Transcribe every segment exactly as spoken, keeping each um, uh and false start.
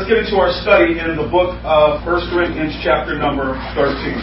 let's get into our study in the book of First Corinthians chapter number thirteen.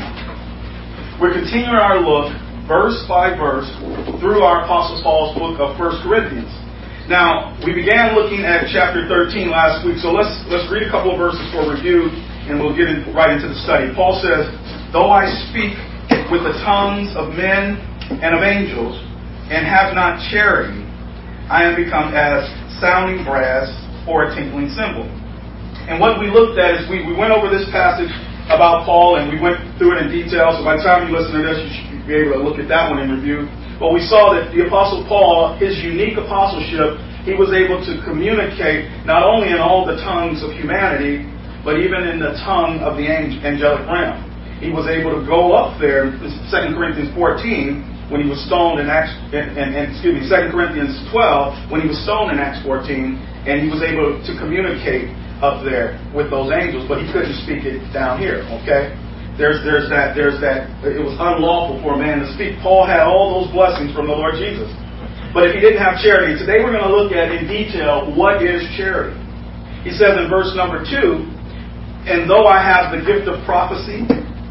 We're continuing our look, verse by verse, through our Apostle Paul's book of First Corinthians. Now, we began looking at chapter thirteen last week, so let's let's read a couple of verses for review, and we'll get in, right into the study. Paul says, "Though I speak with the tongues of men and of angels, and have not charity, I am become as sounding brass or a tinkling cymbal." And what we looked at is we, we went over this passage about Paul, and we went through it in detail. So by the time you listen to this, you should be able to look at that one in review. But we saw that the Apostle Paul, his unique apostleship, he was able to communicate not only in all the tongues of humanity, but even in the tongue of the angelic realm. He was able to go up there in Second Corinthians fourteen when he was stoned in Acts, and, and, and excuse me, Second Corinthians twelve when he was stoned in Acts fourteen, and he was able to communicate up there with those angels, but he couldn't speak it down here. Okay, there's there's that there's that it was unlawful for a man to speak. Paul had all those blessings from the Lord Jesus, but if he didn't have charity, today we're going to look at in detail what is charity. He says in verse number two, "And though I have the gift of prophecy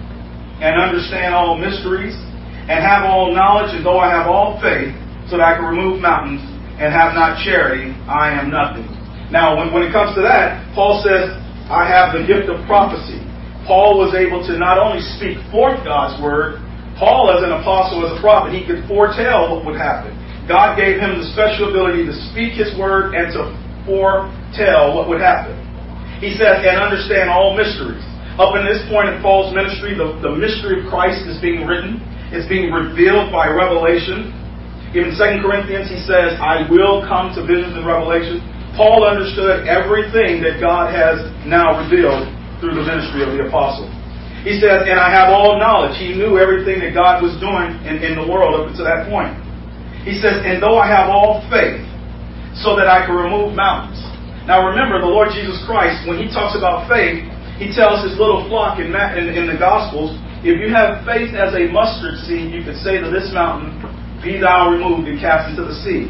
and understand all mysteries and have all knowledge, and though I have all faith so that I can remove mountains and have not charity, I am nothing." Now, when, when it comes to that, Paul says, I have the gift of prophecy. Paul was able to not only speak forth God's word, Paul as an apostle, as a prophet, he could foretell what would happen. God gave him the special ability to speak his word and to foretell what would happen. He says, and understand all mysteries. Up in this point in Paul's ministry, the, the mystery of Christ is being written. It's being revealed by revelation. In Second Corinthians, he says, I will come to visions and revelation. Paul understood everything that God has now revealed through the ministry of the apostle. He says, and I have all knowledge. He knew everything that God was doing in, in the world up to that point. He says, and though I have all faith, so that I can remove mountains. Now remember, the Lord Jesus Christ, when he talks about faith, he tells his little flock in, in, in the Gospels, if you have faith as a mustard seed, you could say to this mountain, be thou removed and cast into the sea.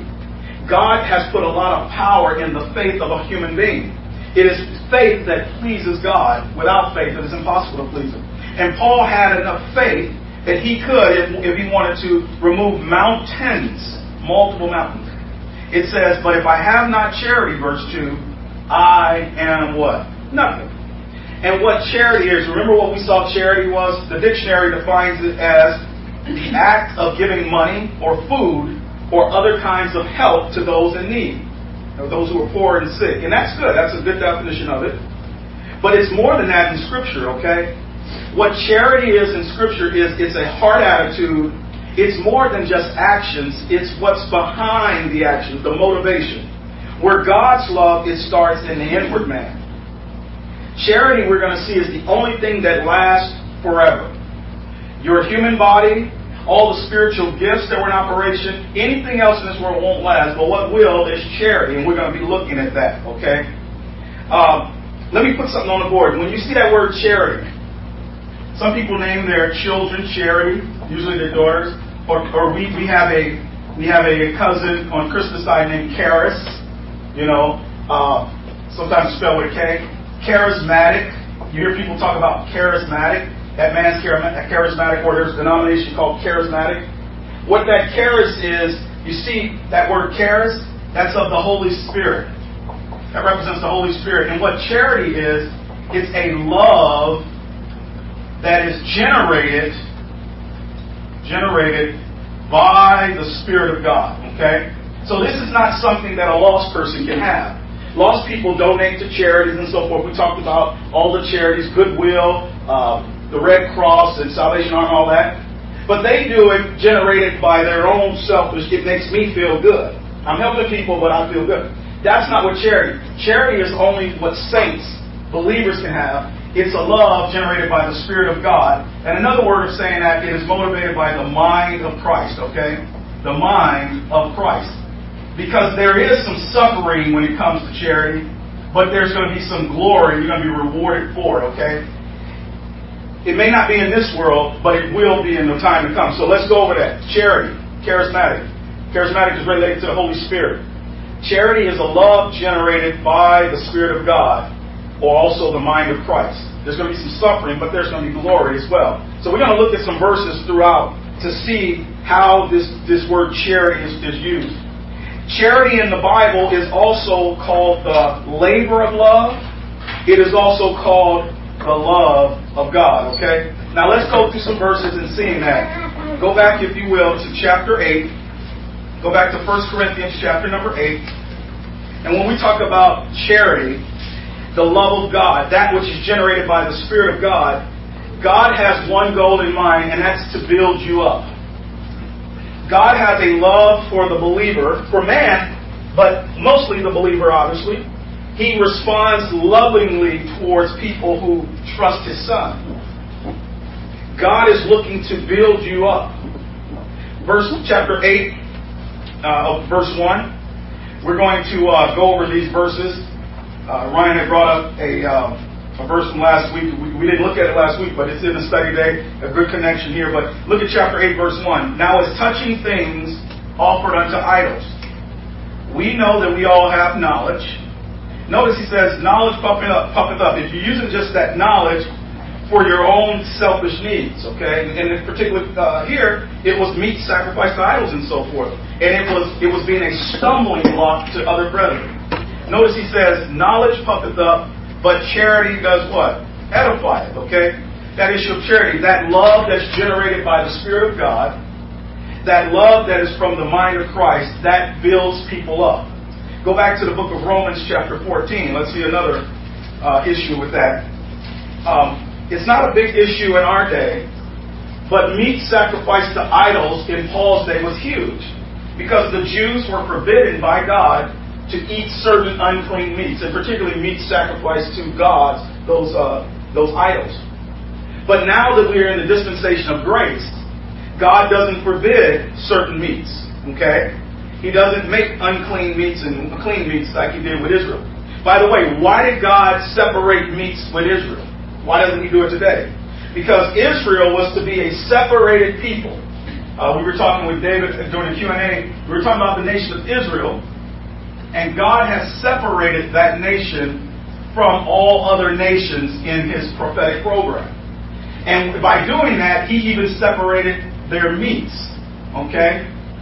God has put a lot of power in the faith of a human being. It is faith that pleases God. Without faith, it is impossible to please Him. And Paul had enough faith that he could, if, if he wanted to, remove mountains, multiple mountains. It says, but if I have not charity, verse two, I am what? Nothing. And what charity is, remember what we saw charity was? The dictionary defines it as the act of giving money or food or other kinds of help to those in need, or those who are poor and sick. And that's good. That's a good definition of it. But it's more than that in Scripture, okay? What charity is in Scripture is it's a heart attitude. It's more than just actions. It's what's behind the actions, the motivation. Where God's love, it starts in the inward man. Charity, we're going to see, is the only thing that lasts forever. Your human body, all the spiritual gifts that were in operation, anything else in this world won't last, but what will is charity, and we're going to be looking at that, okay? Um, let me put something on the board. When you see that word charity, some people name their children Charity, usually their daughters, or, or we, we have a we have a cousin on Christmas side named Charis, you know, uh, sometimes spelled with a K. Charismatic. You hear people talk about charismatic. That man's charismatic, or there's a denomination called charismatic. What that charis is, you see that word charis, that's of the Holy Spirit. That represents the Holy Spirit. And what charity is, it's a love that is generated, generated by the Spirit of God. Okay? So this is not something that a lost person can have. Lost people donate to charities and so forth. We talked about all the charities, Goodwill, um, the Red Cross and Salvation Army, all that. But they do it generated by their own selfish, it makes me feel good. I'm helping people, but I feel good. That's not what charity. Charity is only what saints, believers can have. It's a love generated by the Spirit of God. And another word of saying that, it is motivated by the mind of Christ, okay? The mind of Christ. Because there is some suffering when it comes to charity, but there's going to be some glory. You're going to be rewarded for it, okay? It may not be in this world, but it will be in the time to come. So let's go over that. Charity, charismatic. Charismatic is related to the Holy Spirit. Charity is a love generated by the Spirit of God. or also the mind of Christ. There's going to be some suffering, but there's going to be glory as well. So we're going to look at some verses throughout to see how this, this word charity is, is used. Charity in the Bible is also called the labor of love. It is also called the love of God, okay? Now let's go through some verses and seeing that. Go back, if you will, to chapter eight. Go back to First Corinthians chapter number eight. And when we talk about charity, the love of God, that which is generated by the Spirit of God, God has one goal in mind, and that's to build you up. God has a love for the believer, for man, but mostly the believer, obviously. He responds lovingly towards people who trust His Son. God is looking to build you up. Verse chapter eight, uh, of verse one. We're going to uh, go over these verses. Uh, Ryan had brought up a, uh, a verse from last week. We, we didn't look at it last week, but it's in the study day. A good connection here. But look at chapter eight, verse one. Now as touching things offered unto idols, we know that we all have knowledge. Notice he says, knowledge puffeth up, puffeth up. If you're using just that knowledge for your own selfish needs, okay? And in particular, uh, here, it was meat sacrificed to idols and so forth. And it was it was being a stumbling block to other brethren. Notice he says, knowledge puffeth up, but charity does what? Edifieth, okay? That issue of charity, that love that's generated by the Spirit of God, that love that is from the mind of Christ, that builds people up. Go back to the book of Romans chapter fourteen. Let's see another uh, issue with that. Um, It's not a big issue in our day, but meat sacrificed to idols in Paul's day was huge, because the Jews were forbidden by God to eat certain unclean meats, and particularly meat sacrificed to gods, those uh, those idols. But now that we are in the dispensation of grace, God doesn't forbid certain meats. Okay, He doesn't make unclean meats and clean meats like He did with Israel. By the way, why did God separate meats with Israel? Why doesn't He do it today? Because Israel was to be a separated people. Uh, we were talking with David during the Q and A. We were talking about the nation of Israel. And God has separated that nation from all other nations in His prophetic program. And by doing that, He even separated their meats. Okay?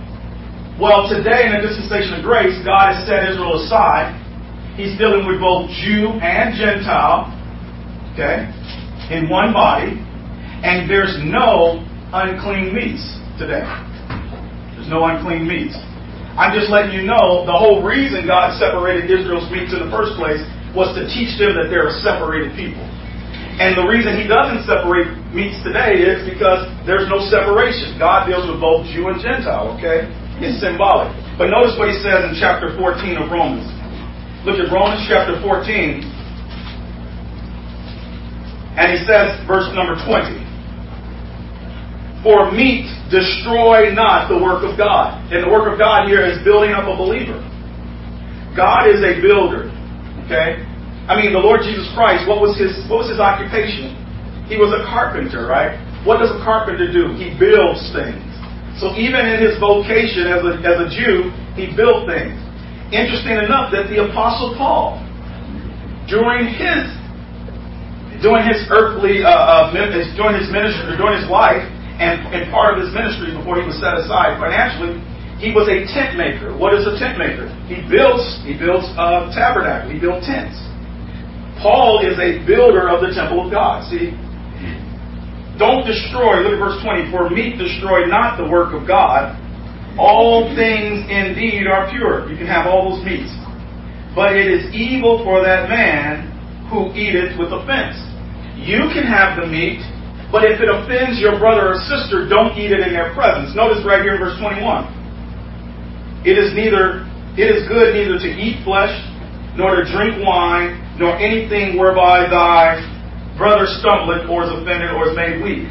Well, today in the dispensation of grace, God has set Israel aside. He's dealing with both Jew and Gentile. Okay, in one body, and there's no unclean meats today. There's no unclean meats. I'm just letting you know the whole reason God separated Israel's meats in the first place was to teach them that they're a separated people. And the reason He doesn't separate meats today is because there's no separation. God deals with both Jew and Gentile, okay? It's symbolic. But notice what He says in chapter fourteen of Romans. Look at Romans chapter fourteen. And he says, verse number twenty, for meat destroy not the work of God. And the work of God here is building up a believer. God is a builder. Okay? I mean, the Lord Jesus Christ, what was his what was his occupation? He was a carpenter, right? What does a carpenter do? He builds things. So even in his vocation as a, as a Jew, he built things. Interesting enough that the Apostle Paul, during his During his earthly, uh, uh, during his ministry, during his life, and, and part of his ministry before he was set aside financially, he was a tent maker. What is a tent maker? He builds, he builds a tabernacle. He built tents. Paul is a builder of the temple of God. See, don't destroy. Look at verse twenty. For meat destroy not the work of God. All things indeed are pure. You can have all those meats, but it is evil for that man who eateth with offense. You can have the meat, but if it offends your brother or sister, don't eat it in their presence. Notice right here in verse twenty-one. It is neither it is good neither to eat flesh, nor to drink wine, nor anything whereby thy brother stumbleth, or is offended, or is made weak.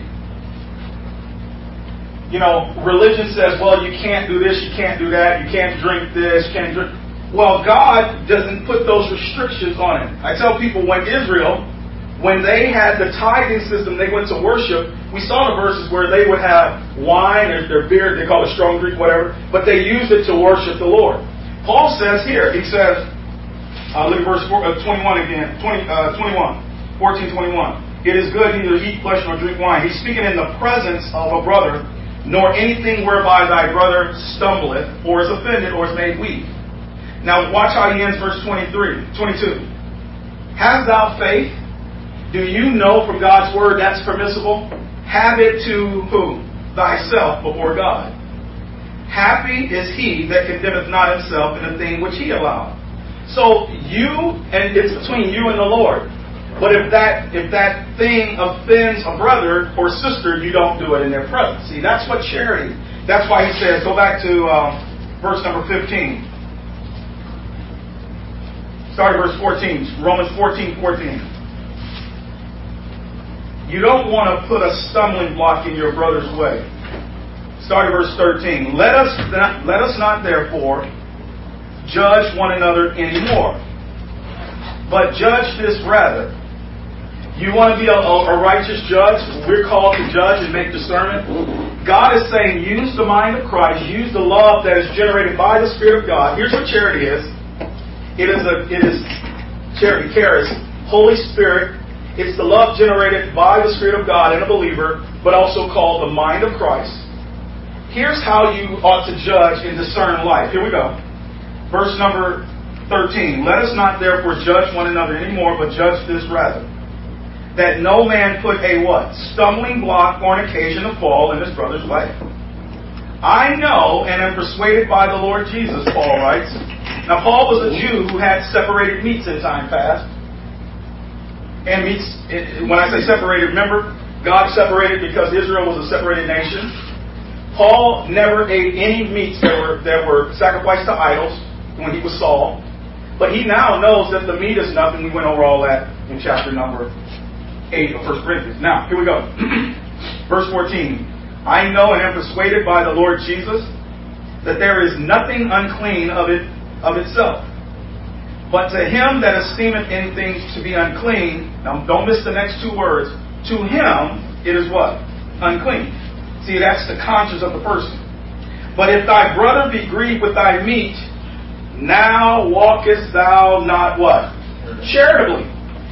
You know, religion says, well, you can't do this, you can't do that, you can't drink this, you can't drink. Well, God doesn't put those restrictions on it. I tell people, when Israel, when they had the tithing system, they went to worship, we saw the verses where they would have wine or their beer, they call it strong drink, whatever, but they used it to worship the Lord. Paul says here, he says, Uh, look at verse four, uh, twenty-one again. twenty, uh, twenty-one. fourteen, twenty-one. It is good neither eat flesh nor drink wine. He's speaking in the presence of a brother, nor anything whereby thy brother stumbleth, or is offended, or is made weak. Now watch how he ends verse twenty-three, twenty-two. Hast thou faith? Do you know from God's word that's permissible? Have it to who? Thyself before God. Happy is he that condemneth not himself in a thing which he allowed. So you, and it's between you and the Lord. But if that if that thing offends a brother or sister, you don't do it in their presence. See, that's what charity. That's why he says, go back to um, verse number fifteen. Start at verse fourteen. Romans fourteen, fourteen. You don't want to put a stumbling block in your brother's way. Start at verse thirteen. Let us not, let us not therefore judge one another anymore, but judge this rather. You want to be a, a righteous judge? We're called to judge and make discernment. God is saying, use the mind of Christ, use the love that is generated by the Spirit of God. Here's what charity is. It is a it is charity, charis, Holy Spirit. It's the love generated by the Spirit of God in a believer, but also called the mind of Christ. Here's how you ought to judge and discern life. Here we go. Verse number thirteen. Let us not therefore judge one another anymore, but judge this rather, that no man put a what? Stumbling block or an occasion to fall in his brother's way. I know and am persuaded by the Lord Jesus, Paul writes. Now, Paul was a Jew who had separated meats in time past. And meats, when I say separated, remember, God separated because Israel was a separated nation. Paul never ate any meats that were, that were sacrificed to idols when he was Saul. But he now knows that the meat is nothing. We went over all that in chapter number eight of First Corinthians. Now, here we go. Verse fourteen. I know and am persuaded by the Lord Jesus that there is nothing unclean of it of itself. But to him that esteemeth anything to be unclean, now don't miss the next two words, to him it is what? Unclean. See, that's the conscience of the person. But if thy brother be grieved with thy meat, now walkest thou not what? Charitably.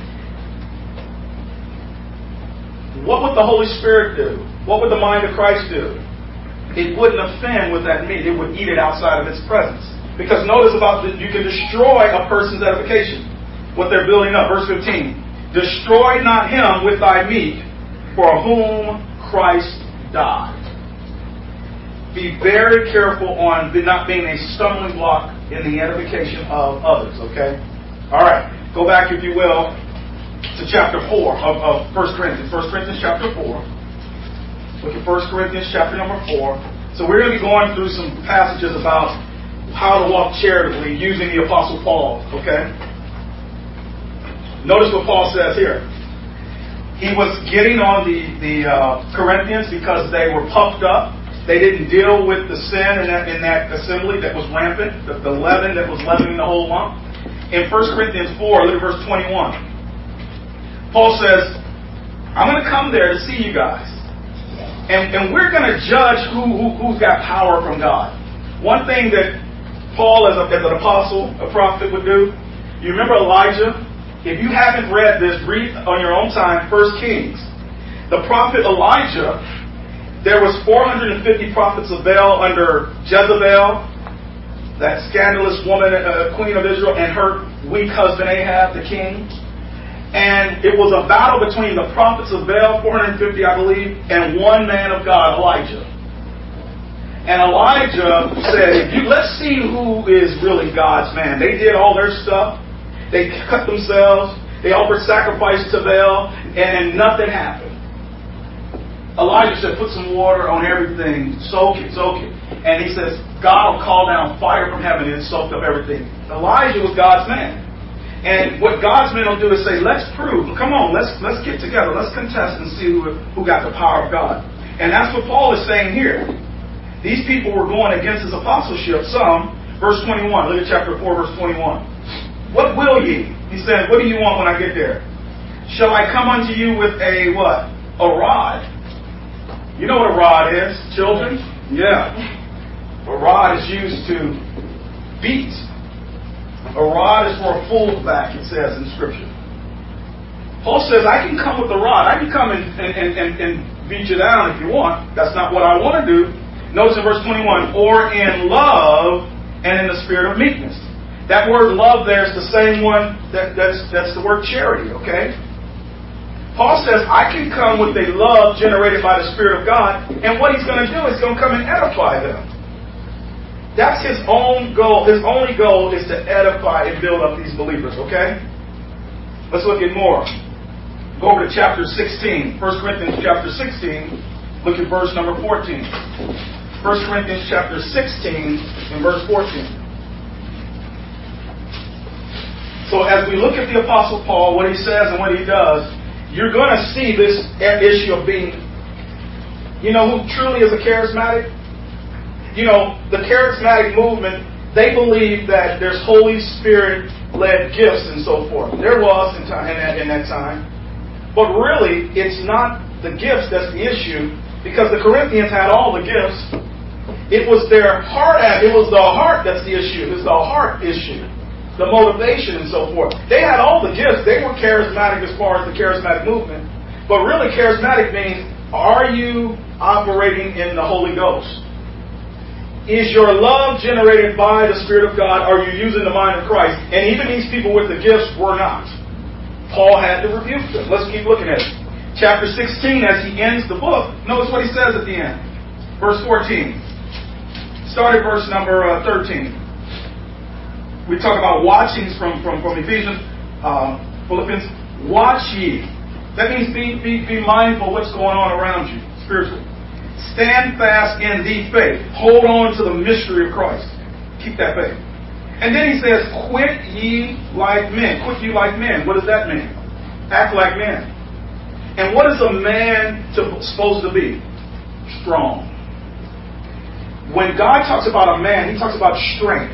What would the Holy Spirit do? What would the mind of Christ do? It wouldn't offend with that meat. It would eat it outside of its presence. Because notice about this, you can destroy a person's edification, what they're building up. Verse fifteen. Destroy not him with thy meat, for whom Christ died. Be very careful on not being a stumbling block in the edification of others, okay? All right. Go back, if you will, to chapter four of, of First Corinthians. First Corinthians chapter four. Look at First Corinthians chapter number four. So we're going to be going through some passages about how to walk charitably using the Apostle Paul, okay? Notice what Paul says here. He was getting on the, the uh, Corinthians because they were puffed up. They didn't deal with the sin in that, in that assembly that was rampant, the, the leaven that was leavening the whole lump. In First Corinthians four, look at verse twenty-one. Paul says, I'm going to come there to see you guys. And, and we're going to judge who, who, who's got power from God. One thing that Paul, as, a, as an apostle, a prophet, would do, you remember Elijah? If you haven't read this, read on your own time, First Kings. The prophet Elijah, there was four hundred fifty prophets of Baal under Jezebel, that scandalous woman, uh, queen of Israel, and her weak husband Ahab, the king. And it was a battle between the prophets of Baal, four hundred fifty, I believe, and one man of God, Elijah. And Elijah said, let's see who is really God's man. They did all their stuff. They cut themselves. They offered sacrifice to Baal, and nothing happened. Elijah said, put some water on everything. Soak it, soak it. And he says, God will call down fire from heaven, and it soaked up everything. Elijah was God's man. And what God's men will do is say, let's prove. Come on, let's let's get together. Let's contest and see who, who got the power of God. And that's what Paul is saying here. These people were going against his apostleship. Some, verse twenty-one, look at chapter four, verse twenty-one. What will ye? He said, what do you want when I get there? Shall I come unto you with a what? A rod. You know what a rod is, children? Yeah. A rod is used to beat. A rod is for a fool's back, it says in Scripture. Paul says, I can come with the rod. I can come and, and, and, and beat you down if you want. That's not what I want to do. Notice in verse twenty-one, or in love and in the spirit of meekness. That word love there is the same one that, that's, that's the word charity, okay? Paul says, I can come with a love generated by the Spirit of God, and what he's going to do is going to come and edify them. That's his own goal. His only goal is to edify and build up these believers, okay? Let's look at more. Go over to chapter sixteen. First Corinthians chapter sixteen. Look at verse number fourteen. First Corinthians chapter sixteen and verse fourteen. So as we look at the Apostle Paul, what he says and what he does, you're going to see this issue of being, you know who truly is a charismatic? You know, the charismatic movement, they believe that there's Holy Spirit-led gifts and so forth. There was in, time, in, that, in that time. But really, it's not the gifts that's the issue, because the Corinthians had all the gifts. It was their heart, it was the heart that's the issue. It's the heart issue. The motivation and so forth. They had all the gifts. They were charismatic as far as the charismatic movement. But really, charismatic means, are you operating in the Holy Ghost? Is your love generated by the Spirit of God? Are you using the mind of Christ? And even these people with the gifts were not. Paul had to rebuke them. Let's keep looking at it. Chapter sixteen, as he ends the book, notice what he says at the end. Verse fourteen. Start at verse number uh, thirteen. We talk about watchings from, from, from Ephesians, uh, Philippians. Watch ye. That means be, be, be mindful of what's going on around you spiritually. Stand fast in the faith. Hold on to the mystery of Christ. Keep that faith. And then he says, quit ye like men. Quit ye like men. What does that mean? Act like men. And what is a man to, supposed to be? Strong. When God talks about a man, he talks about strength.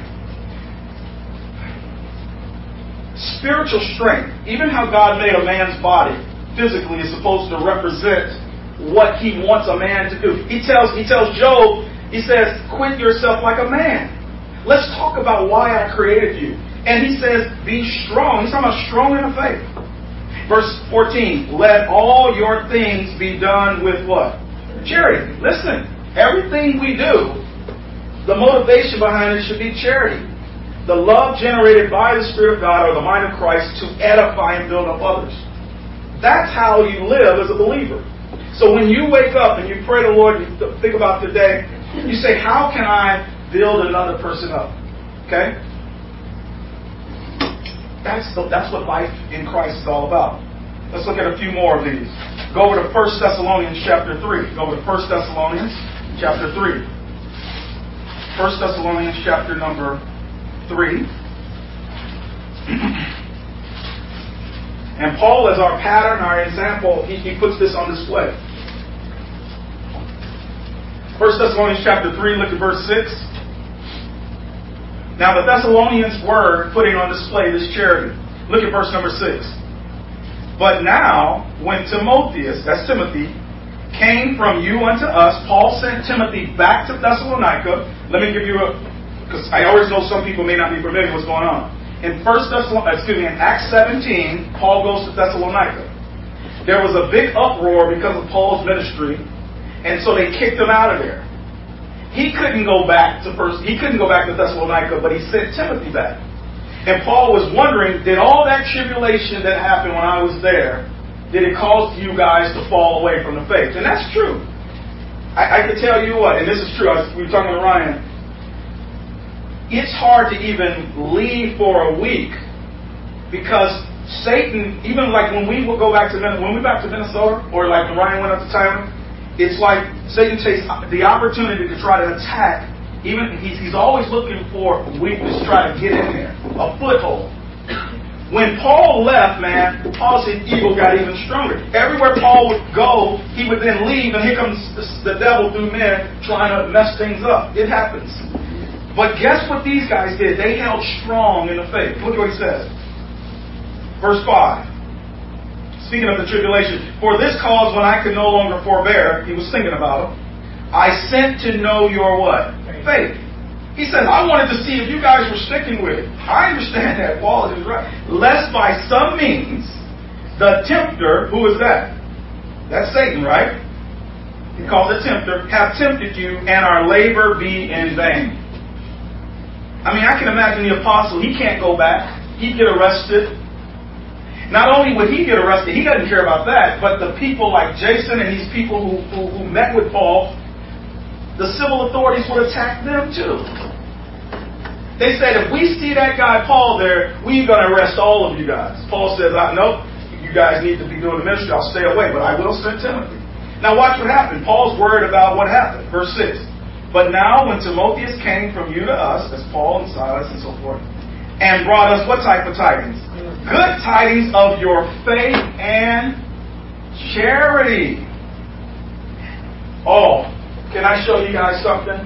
Spiritual strength. Even how God made a man's body physically is supposed to represent what he wants a man to do. He tells, he tells Job, he says, quit yourself like a man. Let's talk about why I created you. And he says, be strong. He's talking about strong in the faith. Verse fourteen, let all your things be done with what? Charity. Listen, everything we do, the motivation behind it should be charity. The love generated by the Spirit of God or the mind of Christ to edify and build up others. That's how you live as a believer. So when you wake up and you pray to the Lord, you think about today, you say, how can I build another person up? Okay? That's the, that's what life in Christ is all about. Let's look at a few more of these. Go over to First Thessalonians chapter three. Go over to First Thessalonians chapter three. First Thessalonians chapter number three. And Paul, as our pattern, our example, he, he puts this on display. First Thessalonians chapter three, look at verse six. Now the Thessalonians were putting on display this charity. Look at verse number six. But now, when Timotheus, that's Timothy, came from you unto us, Paul sent Timothy back to Thessalonica. Let me give you a, because I always know some people may not be familiar with what's going on. In First Thessalonians, excuse me, in Acts seventeen, Paul goes to Thessalonica. There was a big uproar because of Paul's ministry, and so they kicked him out of there. He couldn't go back to first. He couldn't go back to Thessalonica, but he sent Timothy back. And Paul was wondering, did all that tribulation that happened when I was there, did it cause you guys to fall away from the faith? And that's true. I, I can tell you what, and this is true. I was, we were talking to Ryan. It's hard to even leave for a week because Satan, even like when we will go back to when we back to Minnesota, or like when Ryan went up to Thailand, it's like Satan takes the opportunity to try to attack. Even he's, he's always looking for weakness to try to get in there, a foothold. When Paul left, man, Paul's evil got even stronger. Everywhere Paul would go, he would then leave, and here comes the devil through men trying to mess things up. It happens. But guess what these guys did? They held strong in the faith. Look at what he says. Verse five. Speaking of the tribulation, for this cause when I could no longer forbear, he was thinking about them, I sent to know your what? Faith. He says, I wanted to see if you guys were sticking with it. I understand that Paul is right. Lest by some means, the tempter, who is that? That's Satan, right? He calls it tempter, have tempted you, and our labor be in vain. I mean, I can imagine the apostle, he can't go back. He'd get arrested. Not only would he get arrested, he doesn't care about that, but the people like Jason and these people who, who, who met with Paul, the civil authorities would attack them too. They said, if we see that guy Paul there, we're going to arrest all of you guys. Paul says, I, nope, you guys need to be doing the ministry. I'll stay away, but I will send Timothy. Now watch what happened. Paul's worried about what happened. Verse six. But now when Timotheus came from you to us, as Paul and Silas and so forth, and brought us what type of tidings? Good tidings of your faith and charity. Oh, can I show you guys something?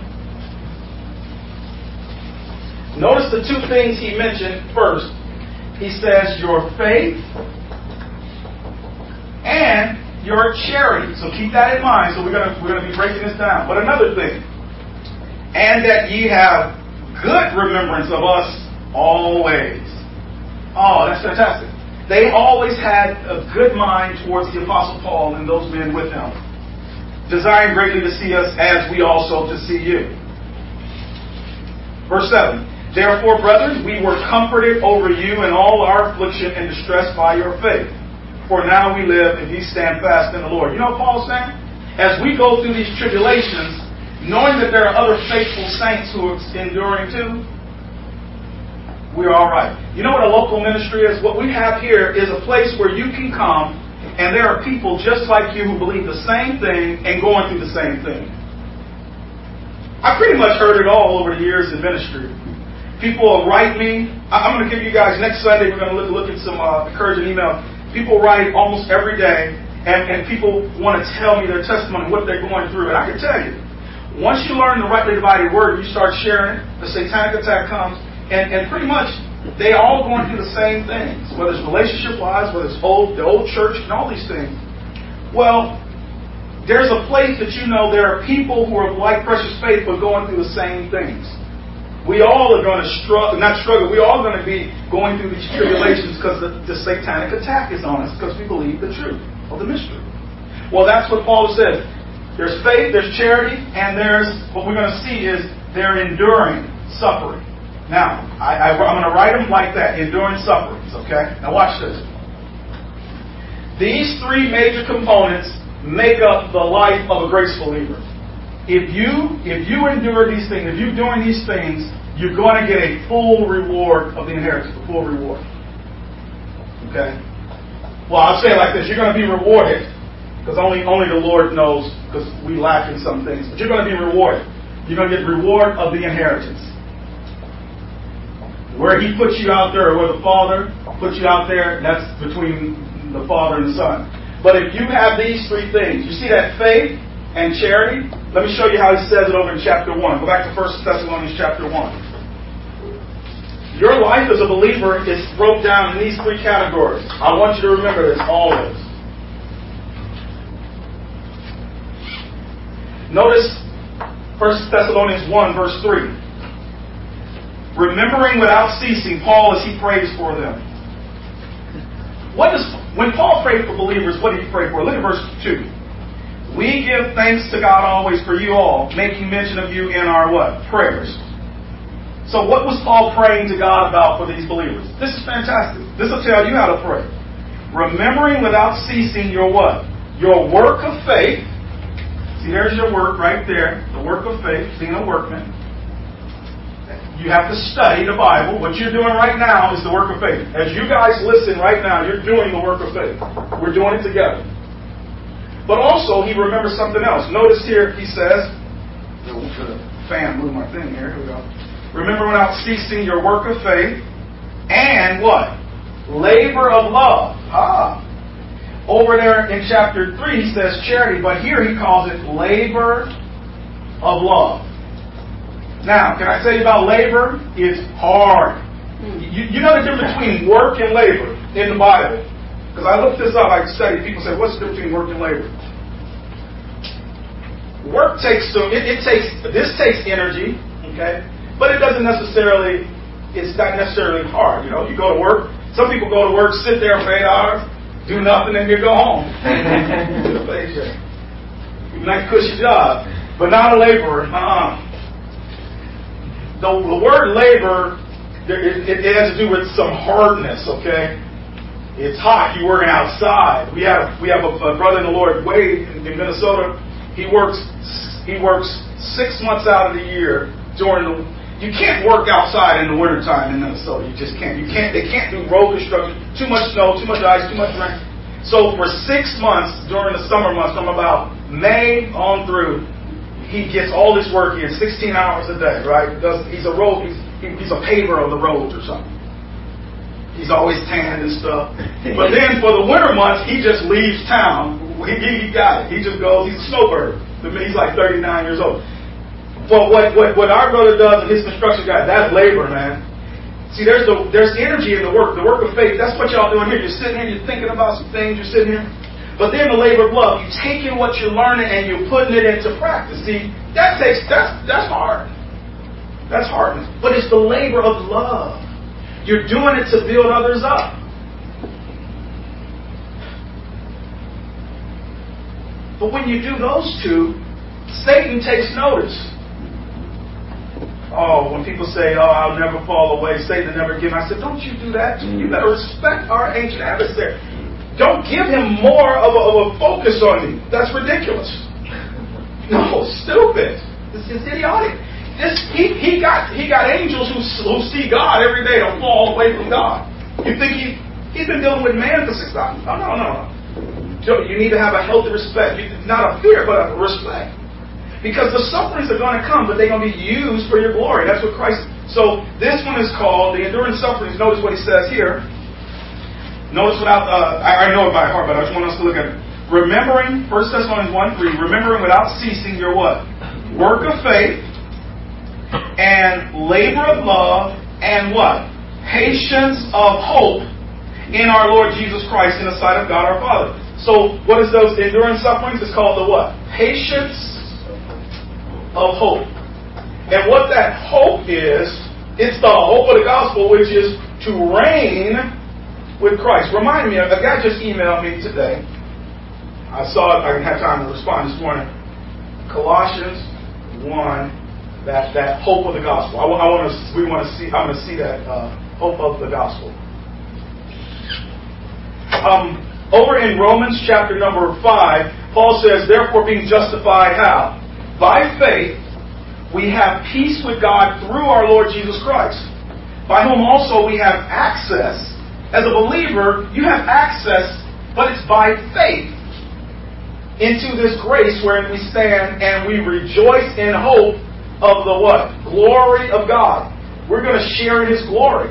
Notice the two things he mentioned first. He says your faith and your charity. So keep that in mind. So we're going to we're going to be breaking this down. But another thing, and that ye have good remembrance of us always. Oh, that's fantastic. They always had a good mind towards the Apostle Paul and those men with him, desiring greatly to see us as we also to see you. Verse seven. Therefore, brethren, we were comforted over you in all our affliction and distress by your faith. For now we live and ye stand fast in the Lord. You know what Paul's saying? As we go through these tribulations, knowing that there are other faithful saints who are enduring too, we're all right. You know what a local ministry is? What we have here is a place where you can come and there are people just like you who believe the same thing and going through the same thing. I pretty much heard it all over the years in ministry. People will write me. I'm going to give you guys, next Sunday, we're going to look, look at some uh, encouraging emails. People write almost every day, and, and people want to tell me their testimony, what they're going through. And I can tell you, once you learn the rightly divided word, you start sharing it, the satanic attack comes, and, and pretty much they all going through the same things, whether it's relationship-wise, whether it's old, the old church, and all these things. Well, there's a place that you know there are people who are like precious faith, but going through the same things. We all are going to struggle, not struggle, we're all going to be going through these tribulations because the, the satanic attack is on us because we believe the truth of the mystery. Well, that's what Paul says. There's faith, there's charity, and there's, what we're going to see is they're enduring suffering. Now, I, I, I'm going to write them like that, enduring sufferings, okay? Now watch this. These three major components make up the life of a grace believer. If you if you endure these things, if you're doing these things, you're going to get a full reward of the inheritance, a full reward. Okay? Well, I'll say it like this. You're going to be rewarded, because only, only the Lord knows, because we lack in some things. But you're going to be rewarded. You're going to get reward of the inheritance. Where He puts you out there, or where the Father puts you out there, that's between the Father and the Son. But if you have these three things, you see that faith and charity. Let me show you how he says it over in chapter one. Go back to First Thessalonians chapter one. Your life as a believer is broke down in these three categories. I want you to remember this always. Notice First Thessalonians one, verse three. Remembering without ceasing, Paul, as he prays for them. What does, when Paul prayed for believers, what did he pray for? Look at verse two. We give thanks to God always for you all, making mention of you in our what? Prayers. So what was Paul praying to God about for these believers? This is fantastic. This will tell you how to pray. Remembering without ceasing your what? Your work of faith. See, there's your work right there. The work of faith, being a workman. You have to study the Bible. What you're doing right now is the work of faith. As you guys listen right now, you're doing the work of faith. We're doing it together. But also, he remembers something else. Notice here, he says, the fan blew my thing here. Here we go. Remember without ceasing your work of faith and what? Labor of love. Ah. Over there in chapter three, he says charity, but here he calls it labor of love. Now, can I tell you about labor? It's hard. You, you know the difference between work and labor in the Bible? Because I looked this up, I studied. People say, what's the difference between work and labor? Work takes some, it, it takes, this takes energy, okay? But it doesn't necessarily, it's not necessarily hard. You know, you go to work. Some people go to work, sit there for eight hours, do nothing, and you go home. Nice cushy job. But not a laborer. Uh-uh. The, the word labor, it, it has to do with some hardness, okay? It's hot. You're working outside. We have we have a, a brother in the Lord, Wade, in, in Minnesota. He works he works six months out of the year during the. You can't work outside in the wintertime in Minnesota. You just can't. You can't. They can't do road construction. Too much snow. Too much ice. Too much rain. So for six months during the summer months, from about May on through, he gets all this work in sixteen hours a day. Right? Does he's a road. He's he, he's a paver of the roads or something. He's always tanned and stuff. But then for the winter months, he just leaves town. He, he got it. He just goes, he's a snowbird. He's like thirty-nine years old. But what, what, what our brother does and his construction guy, that's labor, man. See, there's the there's energy in the work. The work of faith, that's what y'all doing here. You're sitting here, you're thinking about some things, you're sitting here. But then the labor of love, you're taking what you're learning and you're putting it into practice. See, that takes, that's, that's hard. That's hard. But it's the labor of love. You're doing it to build others up. But when you do those two, Satan takes notice. Oh, when people say, oh, I'll never fall away, Satan will never give. I said, don't you do that. You better respect our ancient adversary. Don't give him more of a, of a focus on you. That's ridiculous. No, stupid. This is idiotic. This, he, he got he got angels who, who see God every day don't fall away from God. You think he, he's been dealing with man for six thousand? Oh, no, no, no. You need to have a healthy respect. Not a fear, but a respect. Because the sufferings are going to come, but they're going to be used for your glory. That's what Christ... So this one is called the endurance sufferings. Notice what he says here. Notice without... Uh, I, I know it by heart, but I just want us to look at it. Remembering, First Thessalonians one three, remembering without ceasing your what? Work of faith, and labor of love, and what? Patience of hope in our Lord Jesus Christ in the sight of God our Father. So, what is those enduring sufferings? It's called the what? Patience of hope. And what that hope is, it's the hope of the gospel, which is to reign with Christ. Remind me, a guy just emailed me today. I saw it, I didn't have time to respond this morning. Colossians one. That that hope of the gospel. I, I want to. We want to see. I want to see that uh, hope of the gospel. Um, over in Romans chapter number five, Paul says, "Therefore, being justified, how? By faith, we have peace with God through our Lord Jesus Christ, by whom also we have access." As a believer, you have access, but it's by faith into this grace wherein we stand, and we rejoice in hope of the what? Glory of God. We're going to share in His glory.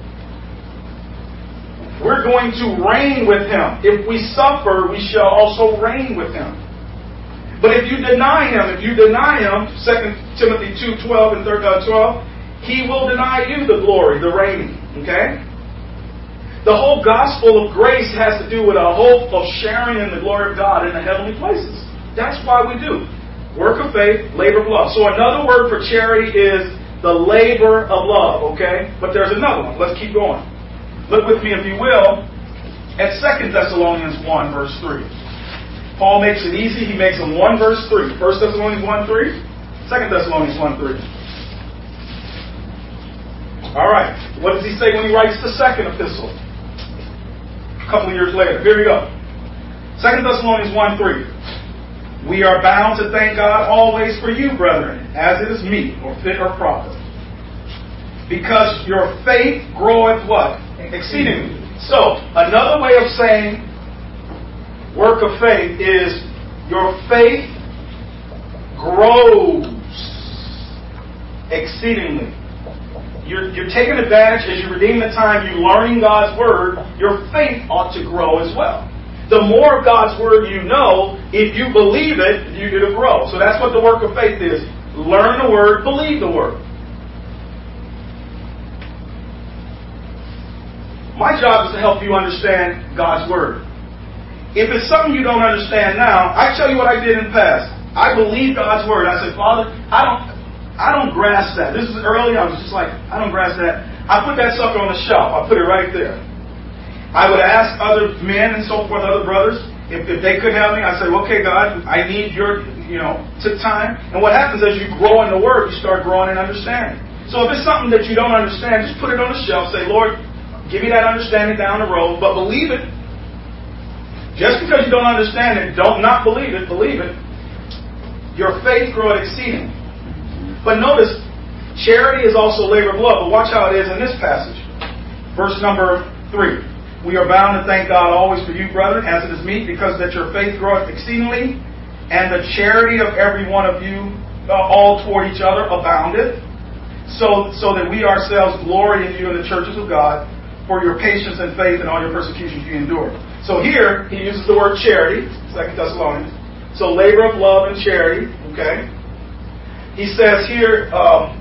We're going to reign with Him. If we suffer, we shall also reign with Him. But if you deny Him, if you deny Him, Second Timothy two twelve and twelve, He will deny you the glory, the reigning. Okay? The whole gospel of grace has to do with a hope of sharing in the glory of God in the heavenly places. That's why we do. Work of faith, labor of love. So another word for charity is the labor of love, okay? But there's another one. Let's keep going. Look with me, if you will, at Second Thessalonians one, verse three. Paul makes it easy. He makes them one, verse three. First Thessalonians one, three. Second Thessalonians one, three. All right. What does he say when he writes the second epistle? A couple of years later. Here we go. Second Thessalonians one, three. We are bound to thank God always for you, brethren, as it is meet or fit or proper. Because your faith groweth what? Exceedingly. So, another way of saying work of faith is your faith grows exceedingly. You're, you're taking advantage as you redeem the time, you're learning God's Word, your faith ought to grow as well. The more of God's Word you know, if you believe it, you're going to grow. So that's what the work of faith is. Learn the Word, believe the Word. My job is to help you understand God's Word. If it's something you don't understand now, I tell you what I did in the past. I believe God's Word. I said, Father, I don't, I don't grasp that. This is early. I was just like, I don't grasp that. I put that sucker on the shelf. I put it right there. I would ask other men and so forth, other brothers, if, if they could help me. I'd say, okay, God, I need your, you know, took time. And what happens as you grow in the Word, you start growing in understanding. So if it's something that you don't understand, just put it on the shelf. Say, Lord, give me that understanding down the road, but believe it. Just because you don't understand it, don't not believe it, believe it. Your faith groweth exceeding. But notice, charity is also labor of love. But watch how it is in this passage. Verse number three. We are bound to thank God always for you, brethren, as it is meet, because that your faith groweth exceedingly, and the charity of every one of you uh, all toward each other aboundeth, so, so that we ourselves glory in you in the churches of God, for your patience and faith and all your persecutions you endure. So here, he uses the word charity, Second Thessalonians. So labor of love and charity, okay? He says here, um,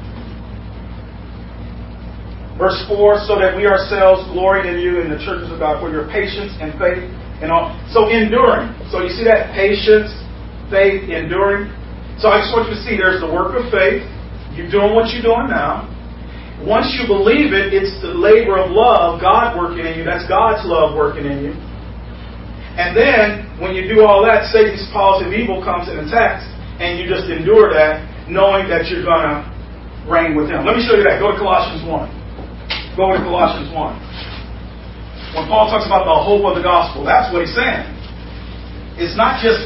verse four, so that we ourselves glory in you in the churches of God for your patience and faith and all. So enduring. So you see that? Patience, faith, enduring. So I just want you to see there's the work of faith. You're doing what you're doing now. Once you believe it, it's the labor of love, God working in you. That's God's love working in you. And then, when you do all that, Satan's policy of evil comes and attacks, and you just endure that, knowing that you're going to reign with him. Let me show you that. Go to Colossians one. Go to Colossians one. When Paul talks about the hope of the gospel, that's what he's saying. It's not just...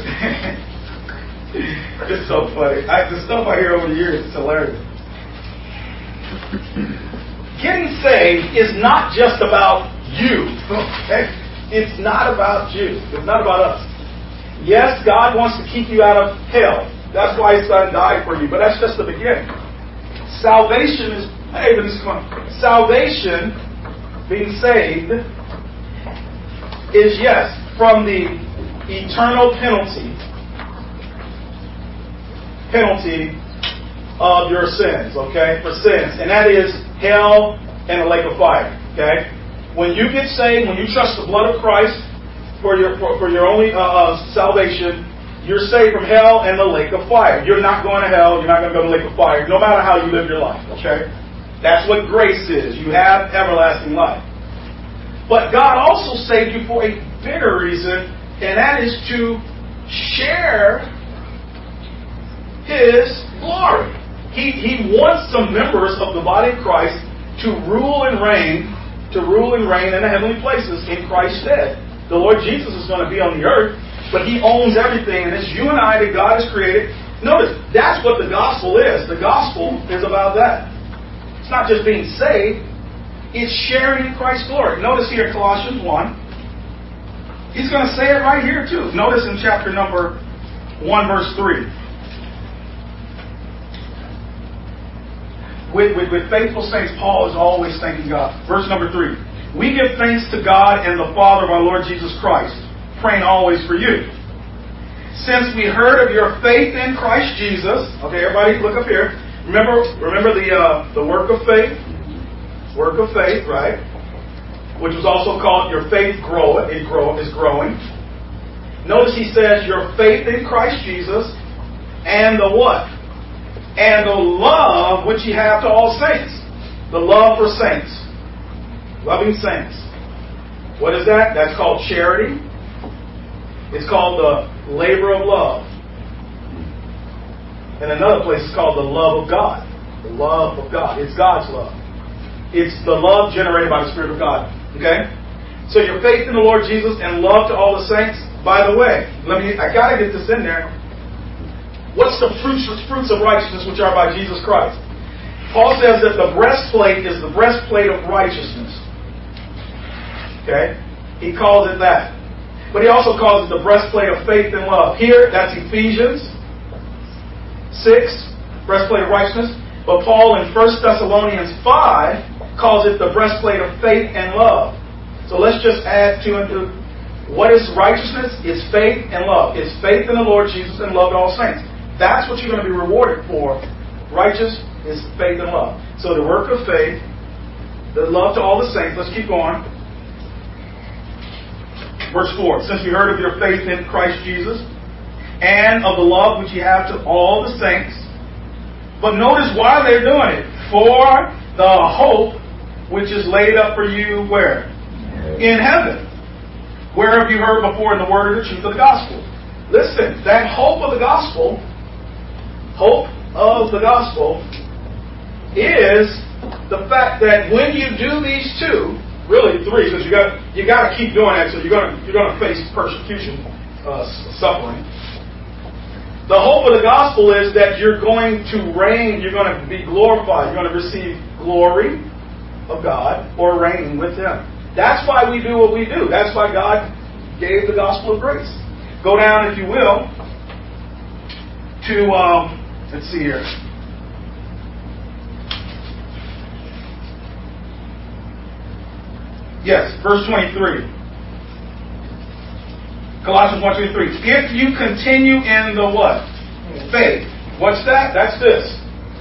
It's so funny. I, the stuff I hear over the years is hilarious. Getting saved is not just about you. Okay? It's not about you. It's not about us. Yes, God wants to keep you out of hell. That's why His Son died for you. But that's just the beginning. Salvation is... Hey, let me just come on. Salvation, being saved, is, yes, from the eternal penalty penalty of your sins, okay? For sins. And that is hell and a lake of fire, okay? When you get saved, when you trust the blood of Christ for your for, for your only uh, uh, salvation, you're saved from hell and the lake of fire. You're not going to hell. You're not going to go to the lake of fire, no matter how you live your life, okay? That's what grace is. You have everlasting life. But God also saved you for a bigger reason, and that is to share His glory. He, he wants some members of the body of Christ to rule and reign, to rule and reign in the heavenly places in Christ's stead. The Lord Jesus is going to be on the earth, but He owns everything, and it's you and I that God has created. Notice, that's what the gospel is. The gospel is about that. It's not just being saved, it's sharing in Christ's glory. Notice here in Colossians one, he's going to say it right here too. Notice in chapter number one, verse three. With, with, with faithful saints, Paul is always thanking God. Verse number three. We give thanks to God and the Father of our Lord Jesus Christ, praying always for you. Since we heard of your faith in Christ Jesus. Okay, everybody look up here. Remember remember the uh, the work of faith? Work of faith, right? Which was also called your faith groweth. It grow, is growing. Notice he says your faith in Christ Jesus and the what? And the love which ye have to all saints. The love for saints. Loving saints. What is that? That's called charity. It's called the labor of love. In another place it's called the love of God. The love of God. It's God's love. It's the love generated by the Spirit of God. Okay? So your faith in the Lord Jesus and love to all the saints. By the way, let me I gotta get this in there. What's the fruits, fruits of righteousness which are by Jesus Christ? Paul says that the breastplate is the breastplate of righteousness. Okay? He calls it that. But he also calls it the breastplate of faith and love. Here, that's Ephesians six, breastplate of righteousness. But Paul in First Thessalonians five calls it the breastplate of faith and love. So let's just add two and two. What is righteousness? It's faith and love. It's faith in the Lord Jesus and love to all saints. That's what you're going to be rewarded for. Righteous is faith and love. So the work of faith, the love to all the saints. Let's keep going. Verse four. Since we heard of your faith in Christ Jesus and of the love which you have to all the saints, But notice why they're doing it. For the hope which is laid up for you where? In heaven. Where have you heard before in the word of the truth of the gospel? Listen, that hope of the gospel, hope of the gospel is the fact that when you do these two, really three, because you got you got to keep doing that, so you're gonna you're gonna face persecution, uh, suffering. The hope of the gospel is that you're going to reign, you're going to be glorified, you're going to receive glory of God or reign with Him. That's why we do what we do. That's why God gave the gospel of grace. Go down, if you will, to, um, let's see here. Yes, verse twenty-three. Colossians one twenty-three. If you continue in the what? Faith. What's that? That's this.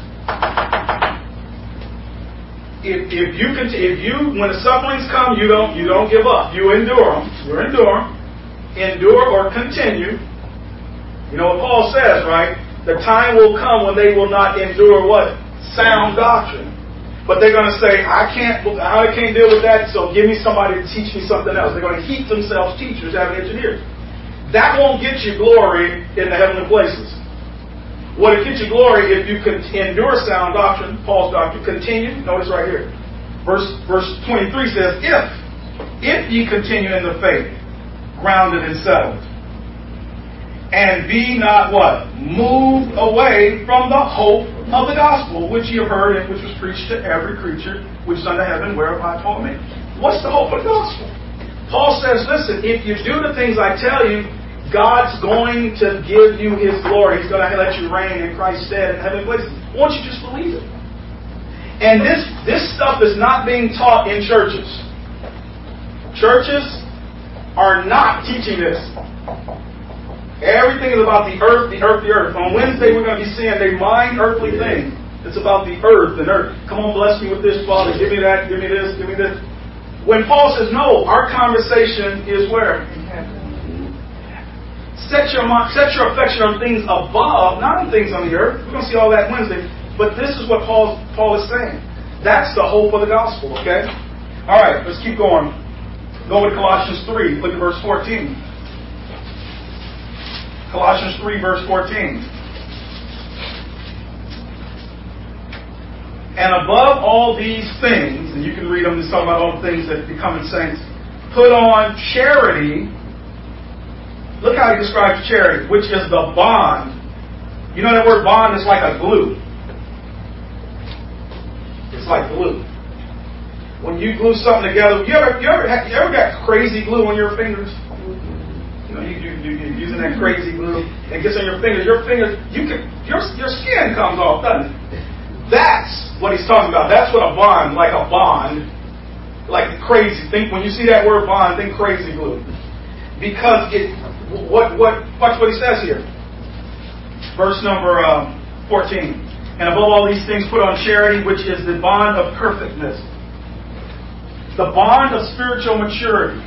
If, if you continue, if you when the sufferings come, you don't you don't give up. You endure them. You endure, endure or continue. You know what Paul says, right? The time will come when they will not endure what? Sound doctrine. But they're going to say, I can't, I can't deal with that. So give me somebody to teach me something else. They're going to heap themselves teachers, having engineers. That won't get you glory in the heavenly places. What it gets you glory if you can endure sound doctrine, Paul's doctrine, continue. Notice right here. Verse verse twenty-three says, If, if ye continue in the faith, grounded and settled, and be not what? Moved away from the hope of the gospel, which ye have heard and which was preached to every creature which is under heaven, whereof I told me. What's the hope of the gospel? Paul says, listen, if you do the things I tell you, God's going to give you His glory. He's going to let you reign in Christ's stead in heavenly places. Won't you just believe it? And this, this stuff is not being taught in churches. Churches are not teaching this. Everything is about the earth, the earth, the earth. On Wednesday, we're going to be seeing they mind earthly things. It's about the earth and earth. Come on, bless me with this, Father. Give me that, give me this, give me this. When Paul says, no, our conversation is where? In heaven. Set your, set your affection on things above, not on things on the earth. We're going to see all that Wednesday. But this is what Paul, Paul is saying. That's the hope of the gospel, okay? All right, let's keep going. Go with Colossians three. Look at verse fourteen. Colossians three, verse fourteen. And above all these things, and you can read them, it's talking about all the things that become saints, put on charity. Look how he describes charity, which is the bond. You know that word bond is like a glue. It's like glue. When you glue something together, you ever you ever you ever got crazy glue on your fingers? You know, you, you, you you're using that crazy glue and it gets on your fingers. Your fingers, you can your your skin comes off, doesn't it? That's what he's talking about. That's what a bond, like a bond, like crazy. Think when you see that word bond, think crazy glue, because it. What what watch what he says here. Verse number um, fourteen. And above all these things put on charity, which is the bond of perfectness. The bond of spiritual maturity.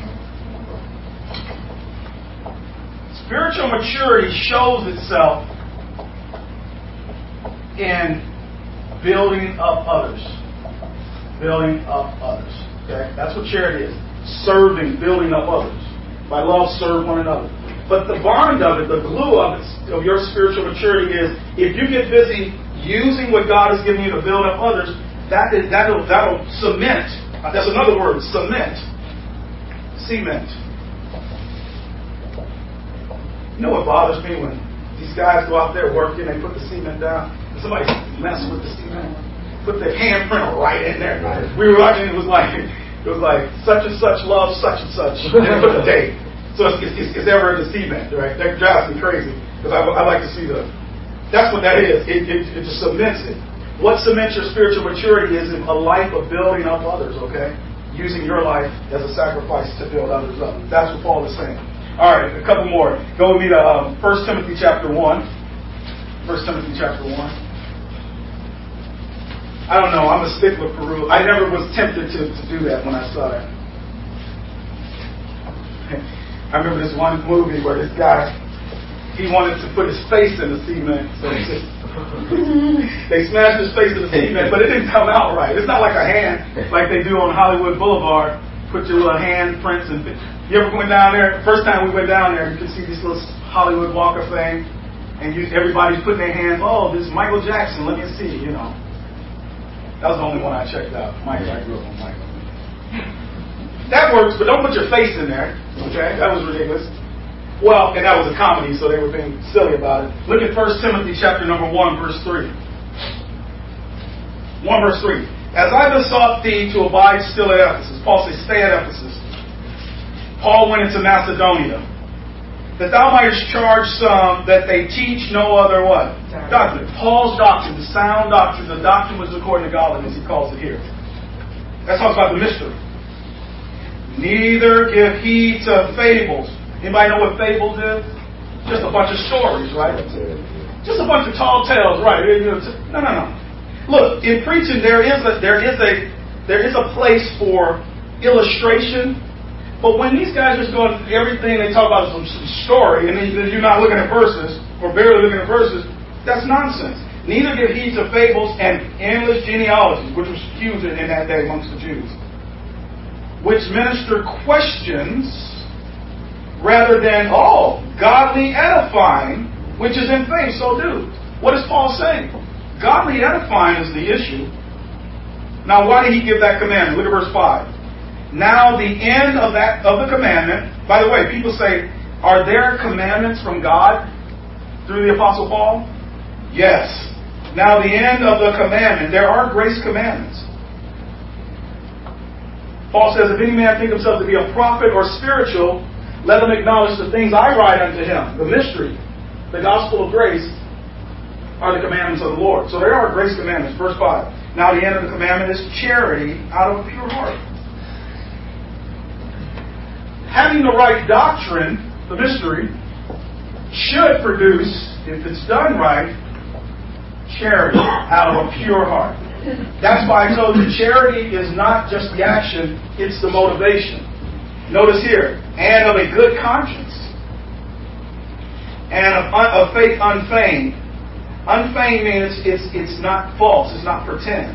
Spiritual maturity shows itself in building up others. Building up others. Okay? That's what charity is. Serving, building up others. By love, serve one another. But the bond of it, the glue of it, of your spiritual maturity is, if you get busy using what God has given you to build up others, that is, that'll, that'll cement. That's another word, cement. Cement. You know what bothers me when these guys go out there working, they put the cement down, and somebody messes with the cement, put their handprint right in there. We were watching, it was like, it was like such and such loves such and such, and they put the date. So it's, it's, it's ever in the cement, right? That drives me crazy because I, I like to see the. That's what that is. It, it, it just cements it. What cements your spiritual maturity is a life of building up others, okay? Using your life as a sacrifice to build others up. That's what Paul is saying. All right, a couple more. Go with me to um, First Timothy chapter one. First Timothy chapter one. I don't know. I'm a stickler for rule. I never was tempted to, to do that when I saw that. I remember this one movie where this guy, he wanted to put his face in the cement, so he just They smashed his face in the cement, but it didn't come out right. It's not like a hand like they do on Hollywood Boulevard. Put your little hand prints and you ever went down there? First time we went down there, you could see this little Hollywood Walk of Fame, and you, everybody's putting their hands. Oh, this is Michael Jackson. Let me see. You know, that was the only one I checked out. Michael, I grew up on Michael. That works, but don't put your face in there. Okay, that was ridiculous. Well, and that was a comedy, so they were being silly about it. Look at First Timothy chapter number one, verse three. One verse three. As I besought thee to abide still at Ephesus. Paul says, stay at Ephesus. Paul went into Macedonia. That thou mightest charge some that they teach no other what? Doctrine. Paul's doctrine, the sound doctrine, the doctrine was according to godliness, he calls it here. That talks about the mystery. Neither give heed to fables. Anybody know what fables is? Just a bunch of stories, right? Just a bunch of tall tales, right? No, no, no. Look, in preaching there is a there is a there is a place for illustration, but when these guys just go into everything they talk about is some, some story, and then you're not looking at verses or barely looking at verses, that's nonsense. Neither give heed to fables and endless genealogies, which was huge in that day amongst the Jews, which minister questions rather than, oh, godly edifying, which is in faith, so do. What is Paul saying? Godly edifying is the issue. Now, why did he give that commandment? Look at verse five. Now, the end of that of the commandment, by the way, people say, are there commandments from God through the Apostle Paul? Yes. Now, the end of the commandment, there are grace commandments. Paul says, if any man think himself to be a prophet or spiritual, let him acknowledge the things I write unto him. The mystery, the gospel of grace, are the commandments of the Lord. So there are grace commandments. Verse five. Now the end of the commandment is charity out of a pure heart. Having the right doctrine, the mystery, should produce, if it's done right, charity out of a pure heart. That's why I told you charity is not just the action, it's the motivation. Notice here, and of a good conscience, and of, of faith unfeigned. Unfeigned means it's, it's not false, it's not pretend.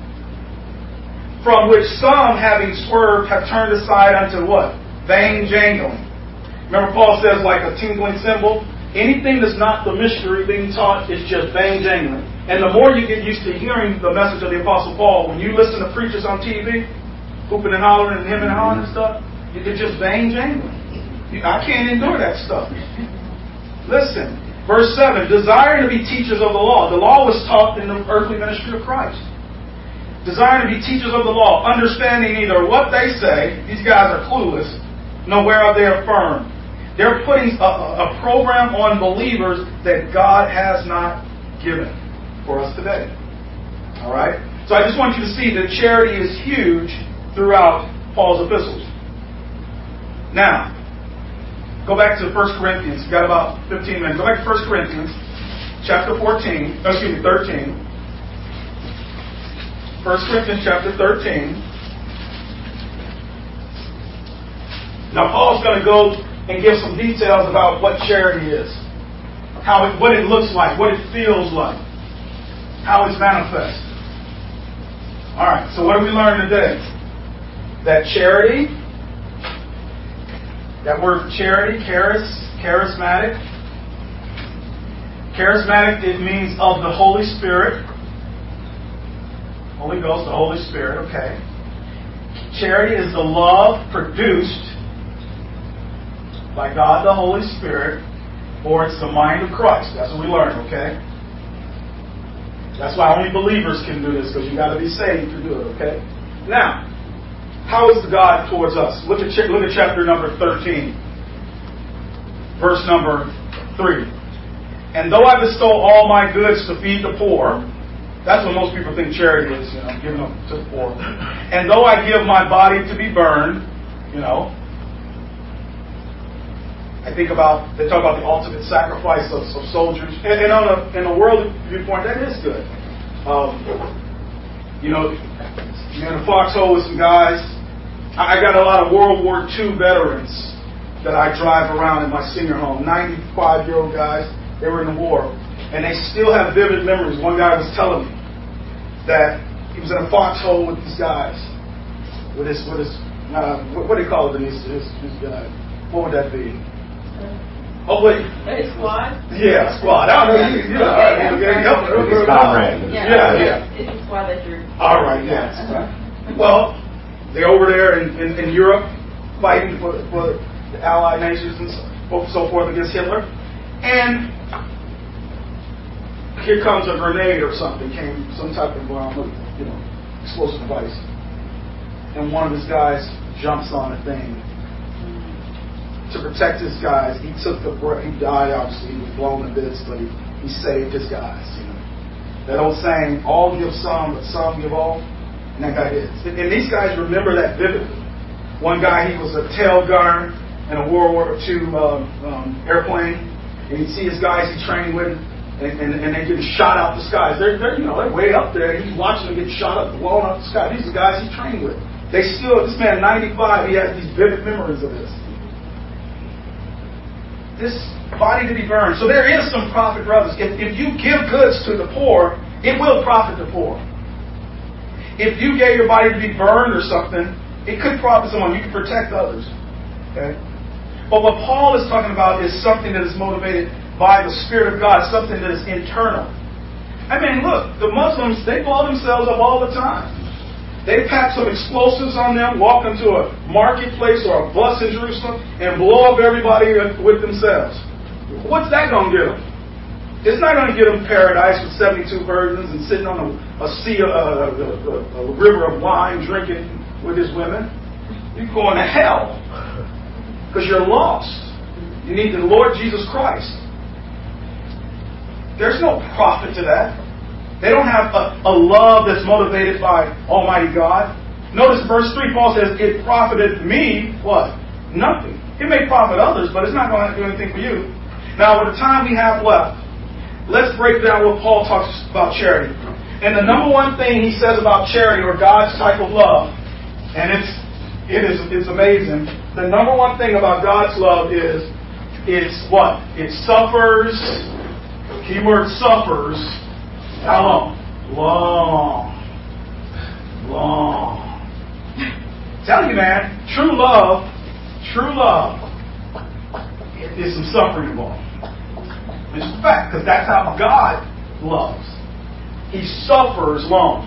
From which some, having swerved, have turned aside unto what? Vain jangling. Remember Paul says, like a tinkling cymbal, anything that's not the mystery being taught is just vain jangling. And the more you get used to hearing the message of the Apostle Paul, when you listen to preachers on T V, hooping and hollering and him and hawing and stuff, it's just vain jangling. I can't endure that stuff. Listen, verse seven, desiring to be teachers of the law. The law was taught in the earthly ministry of Christ. Desiring to be teachers of the law, understanding neither what they say, these guys are clueless, nor whereof they affirm. They're putting a, a program on believers that God has not given for us today. All right? So I just want you to see that charity is huge throughout Paul's epistles. Now, go back to First Corinthians. You've got about fifteen minutes. Go back to First Corinthians, chapter fourteen. Oh, excuse me, thirteen. First Corinthians, chapter thirteen. Now, Paul's going to go and give some details about what charity is, how it, what it looks like, what it feels like, how it's manifest. All right. So, what do we learn today? That charity. That word charity, charis, charismatic. Charismatic, it means of the Holy Spirit. Holy Ghost, the Holy Spirit, okay. Charity is the love produced by God the Holy Spirit, or it's the mind of Christ. That's what we learn, okay? That's why only believers can do this, because you got to be saved to do it, okay? Now, how is God towards us? Look at look at chapter number thirteen, verse number three. And though I bestow all my goods to feed the poor, that's what most people think charity is, you know, giving them to the poor. And though I give my body to be burned, you know, I think about, they talk about the ultimate sacrifice of, of soldiers. And, and on a, in a worldly viewpoint, that is good. Um, you know, you're in a foxhole with some guys. I got a lot of World War Two veterans that I drive around in my senior home. ninety-five-year-old guys. They were in the war. And they still have vivid memories. One guy was telling me that he was in a foxhole with these guys, with his, with his, uh, what, what do they call it? His, his, his uh, what would that be? Oh wait. A squad? Yeah, squad. I don't know. You, you know, all right, okay, help me. It's comrade. Yeah, yeah. yeah. It's a squad that you're. All right, yes. Well, they're over there in, in, in Europe fighting for, for the Allied nations and so, so forth against Hitler. And here comes a grenade or something, came some type of um, you know, explosive device. And one of his guys jumps on the thing to protect his guys. He took the he died, obviously, he was blown to bits, but he, he saved his guys. You know. That old saying, all give some, but some give all. And that guy did. And these guys remember that vividly. One guy, he was a tail gunner in a World War Two uh, um, airplane, and he'd see his guys he trained with, and, and, and they get shot out the skies. They're, they're, you know, they're way up there, and he's watching them get shot up, blown up the sky. These are the guys he trained with. They still, this man, ninety-five, he has these vivid memories of this. This body to be burned. So there is some profit, brothers. If, if you give goods to the poor, it will profit the poor. If you gave your body to be burned or something, it could profit someone. You can protect others. Okay? But what Paul is talking about is something that is motivated by the Spirit of God, something that is internal. I mean, look, the Muslims, they blow themselves up all the time. They pack some explosives on them, walk into a marketplace or a bus in Jerusalem, and blow up everybody with themselves. What's that going to get them? It's not going to get them paradise with seventy-two virgins and sitting on a, a sea, a, a, a, a river of wine, drinking with his women. You're going to hell because you're lost. You need the Lord Jesus Christ. There's no profit to that. They don't have a, a love that's motivated by Almighty God. Notice verse three, Paul says, it profited me, what? Nothing. It may profit others, but it's not going to do anything for you. Now, with the time we have left, let's break down what Paul talks about charity. And the number one thing he says about charity, or God's type of love, and it's it is it's amazing. The number one thing about God's love is it's what? It suffers. Keyword suffers. How long? Long. Long. Tell you, man, true love, true love is some suffering involved. It's a fact, because that's how God loves. He suffers long.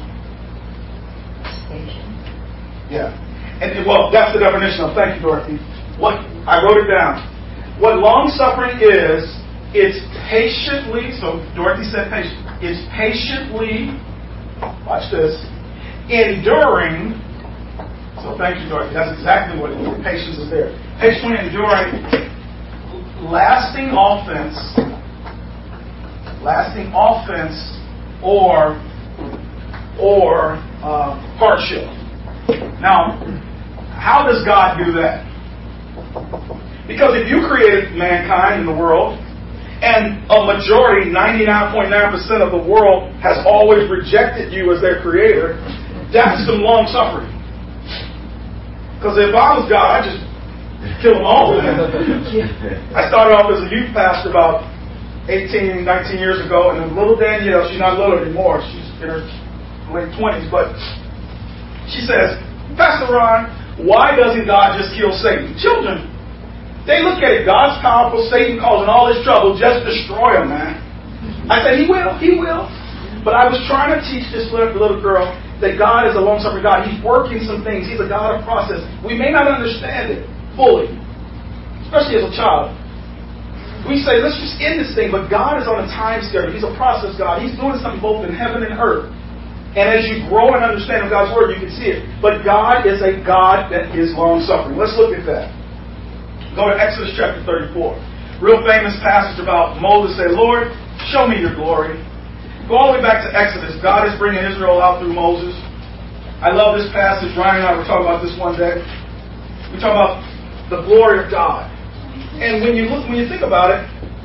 Yeah. And well, that's the definition of, thank you, Dorothy. What I wrote it down. What long suffering is, it's patiently, so Dorothy said patient. It's patiently, watch this, enduring. So thank you, Dorothy. That's exactly what it is. Patience is there. Patiently enduring lasting offense, lasting offense, or or uh, hardship. Now, how does God do that? Because if you created mankind in the world, and a majority, ninety-nine point nine percent of the world, has always rejected you as their creator, that's some long suffering. Because if I was God, I'd just kill them all. I started off as a youth pastor about eighteen, nineteen years ago, and little Danielle, she's not little anymore, she's in her late twenties, but she says, Pastor Ron, why doesn't God just kill Satan? Children, they look at it, God's powerful, Satan causing all this trouble, just destroy him, man. I said, he will, he will. But I was trying to teach this little girl that God is a long-suffering God. He's working some things. He's a God of process. We may not understand it fully, especially as a child. We say, let's just end this thing, but God is on a time schedule. He's a process God. He's doing something both in heaven and earth. And as you grow and understand God's Word, you can see it. But God is a God that is long-suffering. Let's look at that. Go to Exodus chapter thirty-four. Real famous passage about Moses say, Lord, show me your glory. Go all the way back to Exodus. God is bringing Israel out through Moses. I love this passage. Ryan and I were talking about this one day. We talk about the glory of God. And when you look, when you think about it,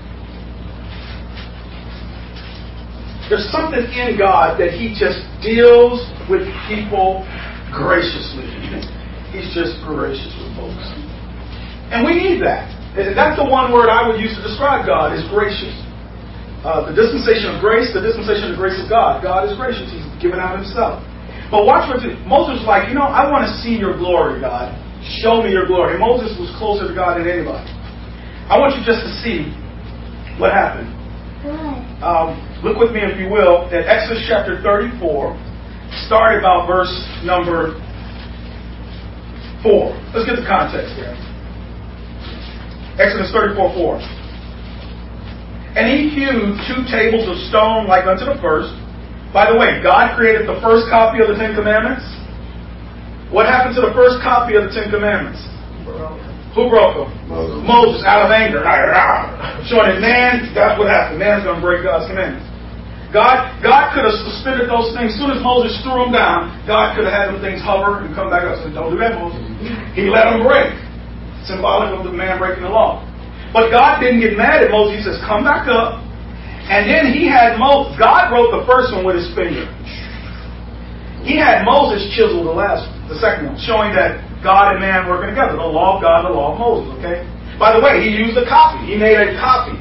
there's something in God that He just deals with people graciously. He's just gracious with folks. And we need that. That's the one word I would use to describe God, is gracious. uh, the dispensation of grace, the dispensation of the grace of God. God is gracious. He's given out himself. But watch what Moses was like, you know, I want to see your glory, God. Show me your glory. And Moses was closer to God than anybody. I want you just to see what happened. Um, look with me, if you will, at Exodus chapter thirty-four. Start about verse number four. Let's get the context here. Exodus thirty-four four. And he hewed two tables of stone like unto the first. By the way, God created the first copy of the Ten Commandments. What happened to the first copy of the Ten Commandments? Who broke them? Moses. Moses, out of anger. Showing that man, that's what happened. Man's going to break God's commandments. God, God could have suspended those things. As soon as Moses threw them down, God could have had them things hover and come back up and say, don't do that, Moses. He let them break. Symbolic of the man breaking the law. But God didn't get mad at Moses. He says, come back up. And then he had Moses. God wrote the first one with his finger. He had Moses chisel the last one, the second one, showing that God and man working together. The law of God, the law of Moses, okay? By the way, he used a copy. He made a copy.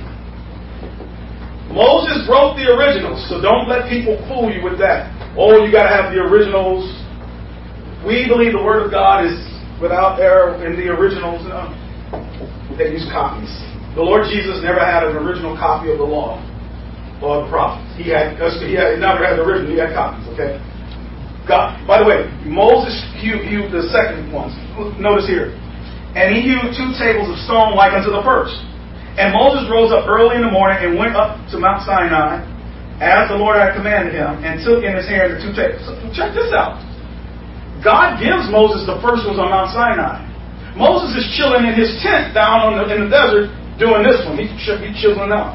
Moses wrote the originals, so don't let people fool you with that. Oh, you got to have the originals. We believe the Word of God is without error in the originals. No. They use copies. The Lord Jesus never had an original copy of the law or the prophets. He had, he had he never had the original. He had copies, okay? God, by the way, Moses hewed, hewed the second ones. Notice here. And he hewed two tables of stone like unto the first. And Moses rose up early in the morning and went up to Mount Sinai, as the Lord had commanded him, and took in his hand the two tables. So check this out. God gives Moses the first ones on Mount Sinai. Moses is chilling in his tent down on the, in the desert doing this one. He should be chilling out.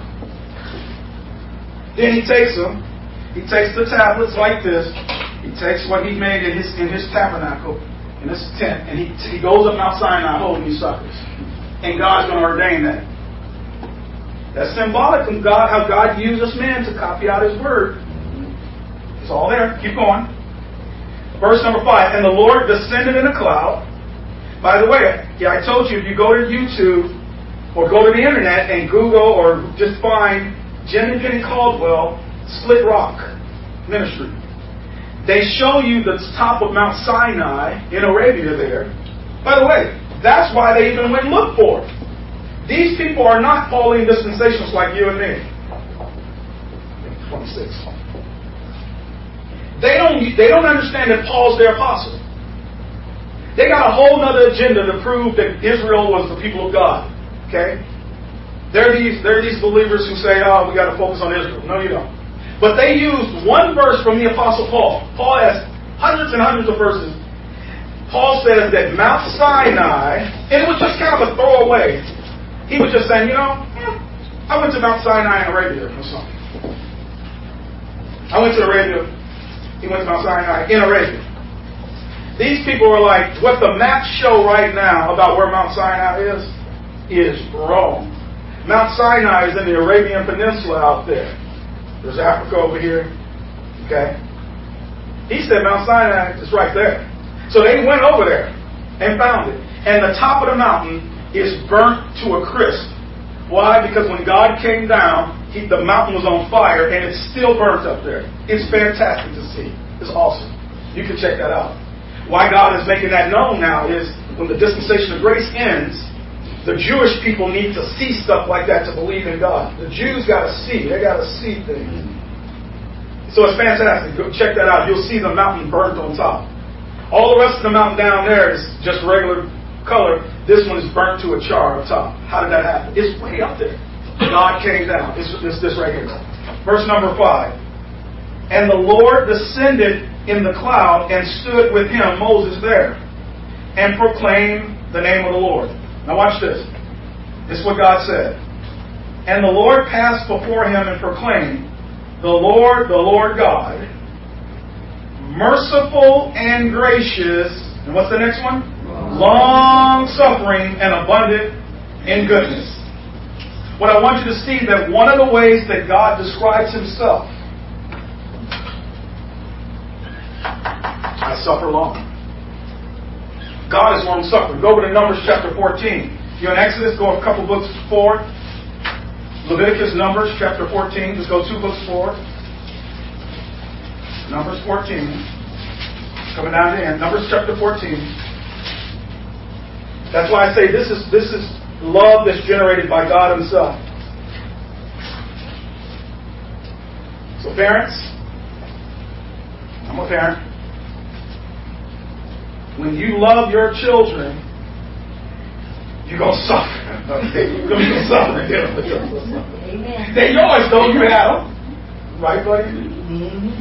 Then he takes them. He takes the tablets like this. He takes what he made in his in his tabernacle, in his tent, and he he goes up Mount Sinai holding these suckers. And God's going to ordain that. That's symbolic of God, how God uses man to copy out his word. It's all there. Keep going. Verse number five. And the Lord descended in a cloud. By the way, yeah, I told you, if you go to YouTube or go to the internet and Google or just find Jimmy Penny Caldwell Split Rock Ministry, they show you the top of Mount Sinai in Arabia there. By the way, that's why they even went and looked for it. These people are not Pauline dispensationalists like you and me. twenty-six. They don't, they don't understand that Paul's their apostle. They got a whole other agenda to prove that Israel was the people of God. Okay? They're these, they're these believers who say, oh, we got to focus on Israel. No, you don't. But they used one verse from the Apostle Paul. Paul has hundreds and hundreds of verses. Paul says that Mount Sinai, and it was just kind of a throwaway. He was just saying, you know, I went to Mount Sinai in Arabia or something. I went to Arabia. He went to Mount Sinai in Arabia. These people were like, what the maps show right now about where Mount Sinai is, is wrong. Mount Sinai is in the Arabian Peninsula out there. There's Africa over here. Okay? He said Mount Sinai is right there. So they went over there and found it. And the top of the mountain is burnt to a crisp. Why? Because when God came down, he, the mountain was on fire and it's still burnt up there. It's fantastic to see. It's awesome. You can check that out. Why God is making that known now is when the dispensation of grace ends, the Jewish people need to see stuff like that to believe in God. The Jews got to see. They got to see things. So it's fantastic. Go check that out. You'll see the mountain burnt on top. All the rest of the mountain down there is just regular color. This one is burnt to a char up top. How did that happen? It's way up there. God came down. It's this, this right here. Verse number five. And the Lord descended in the cloud and stood with him, Moses, there, and proclaimed the name of the Lord. Now watch this. This is what God said. And the Lord passed before him and proclaimed, the Lord, the Lord God, merciful and gracious. And what's the next one? Long suffering and abundant in goodness. What I want you to see that one of the ways that God describes himself, I suffer long. God is long suffering. Go over to Numbers chapter fourteen. If you're in Exodus, go a couple books forward. Leviticus, Numbers, chapter fourteen. Just go two books forward. Numbers fourteen. Coming down to the end. Numbers chapter fourteen. That's why I say this is this is love that's generated by God Himself. So parents, I'm a parent. When you love your children, you're going to suffer. You're going to suffer. Amen. They're yours, though. You had them. Right, buddy? Mm-hmm.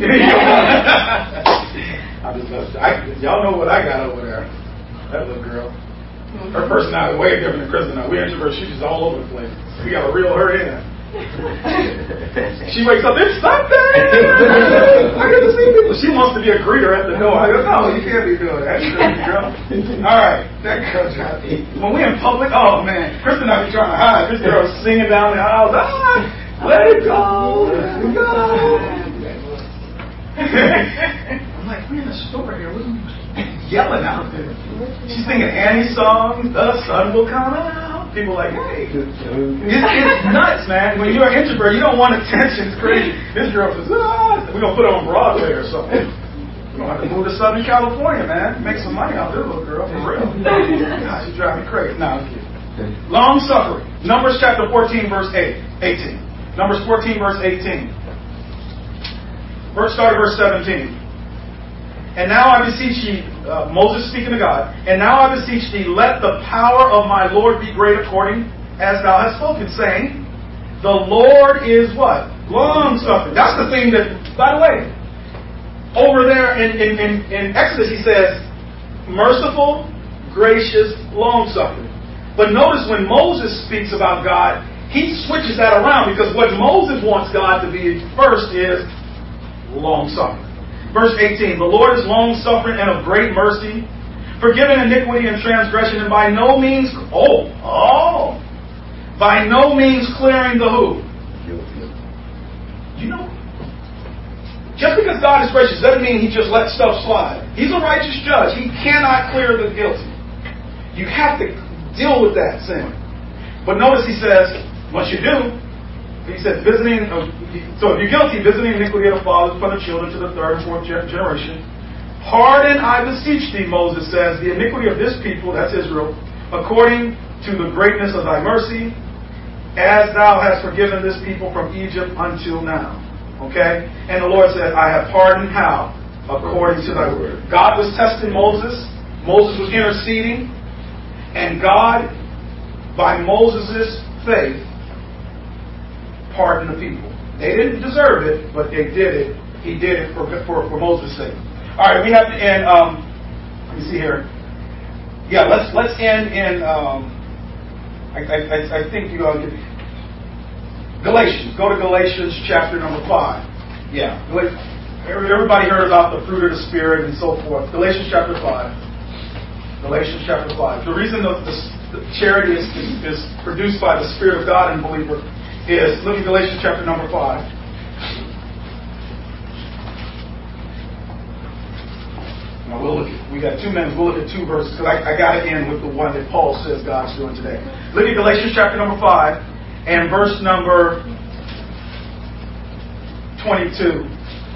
I just, I, y'all know what I got over there. That little girl. Her personality is way different than Kristen. We introverts, she's just all over the place. We got to reel her in. She wakes up, it's Sunday! I get to see people. She wants to be a greeter at the door. I go, no, you can't be doing that. Girl. All right. That girl's got me. When we're in public, oh man, Kristen and I be trying to hide. This girl's singing down the aisle. Ah, let it go. Let it go. I'm like, we're in a store here. What are you yelling out there? She's singing Annie songs. The sun will come out. People are like, hey, it's, it's nuts, man. When you're an introvert, you don't want attention. It's crazy. This girl says, ah, we're going to put her on Broadway or something. We're going to have to move to Southern California, man. Make some money out of this little girl, for real. God, she's driving me crazy. No, I'm kidding. Long suffering. Numbers chapter fourteen, verse eight, eighteen. Numbers fourteen, verse eighteen. Verse start at verse seventeen. And now I beseech ye, uh, Moses speaking to God, and now I beseech thee, let the power of my Lord be great according as thou hast spoken, saying, the Lord is what? Long suffering. That's the thing that, by the way, over there in, in, in, in Exodus he says, merciful, gracious, long suffering. But notice when Moses speaks about God, he switches that around because what Moses wants God to be first is long suffering. Verse eighteen, the Lord is long-suffering and of great mercy, forgiving iniquity and transgression, and by no means, oh, oh, by no means clearing the who? You know, just because God is gracious doesn't mean He just lets stuff slide. He's a righteous judge. He cannot clear the guilty. You have to deal with that sin. But notice He says, once you do, He said, visiting, so if you're guilty, visiting iniquity of the fathers upon the children to the third and fourth generation. Pardon, I beseech thee, Moses says, the iniquity of this people, that's Israel, according to the greatness of thy mercy, as thou hast forgiven this people from Egypt until now. Okay? And the Lord said, I have pardoned how? According to thy word. God was testing Moses. Moses was interceding. And God, by Moses' faith, pardon the people. They didn't deserve it, but they did it. He did it for for, for Moses' sake. All right, we have to end. Um, let me see here. Yeah, let's let's end in. Um, I, I I think you all get Galatians. Go to Galatians chapter number five. Yeah, everybody heard about the fruit of the Spirit and so forth. Galatians chapter five. Galatians chapter five. The reason the, the, the charity is, is is produced by the Spirit of God in believer is, look at Galatians chapter number five. Now we'll look at, we got two minutes, we'll look at two verses, because I, I got to end with the one that Paul says God's doing today. Look at Galatians chapter number five, and verse number twenty-two.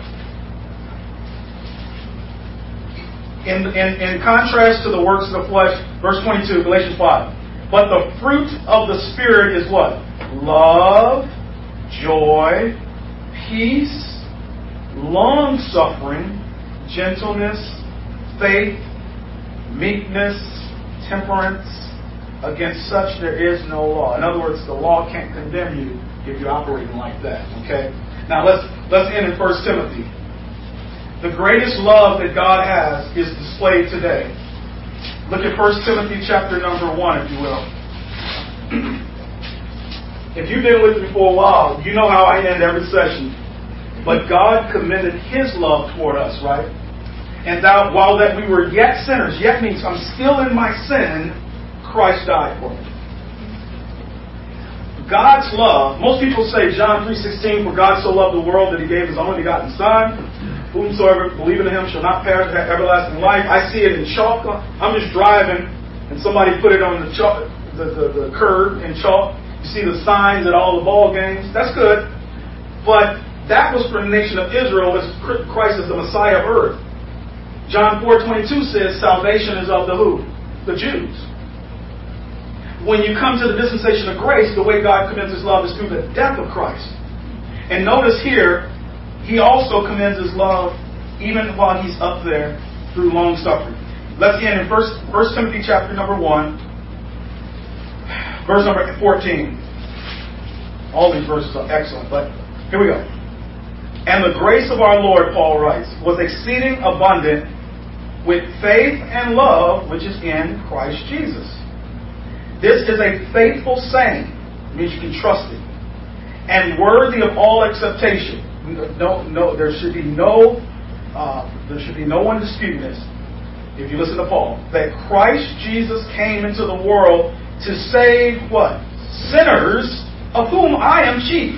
In, in, in contrast to the works of the flesh, verse twenty-two, Galatians five. But the fruit of the Spirit is what? Love, joy, peace, long-suffering, gentleness, faith, meekness, temperance. Against such there is no law. In other words, the law can't condemn you if you're operating like that. Okay? Now let's let's end in First Timothy. The greatest love that God has is displayed today. Look at First Timothy chapter number one, if you will. If you've been with me for a while, you know how I end every session. But God commended His love toward us, right? And thou, while that we were yet sinners, yet means I'm still in my sin, Christ died for me. God's love, most people say John three sixteen, for God so loved the world that He gave His only begotten Son. Whomsoever believe in Him shall not perish but have everlasting life. I see it in chalk. I'm just driving, and somebody put it on the chalk, the, the, the curb in chalk. You You see the signs at all the ball games. That's good. But that was for the nation of Israel as Christ is the Messiah of earth. John four twenty-two says salvation is of the who? The Jews. When you come to the dispensation of grace, the way God commends His love is through the death of Christ. And notice here, He also commends His love even while He's up there through long suffering. Let's end in First Timothy chapter number one, verse number fourteen. All these verses are excellent, but here we go. And the grace of our Lord, Paul writes, was exceeding abundant with faith and love, which is in Christ Jesus. This is a faithful saying. It means you can trust it. And worthy of all acceptation. No, no, there should be no, uh, there should be no one disputing this. If you listen to Paul, that Christ Jesus came into the world to save what? Sinners, of whom I am chief.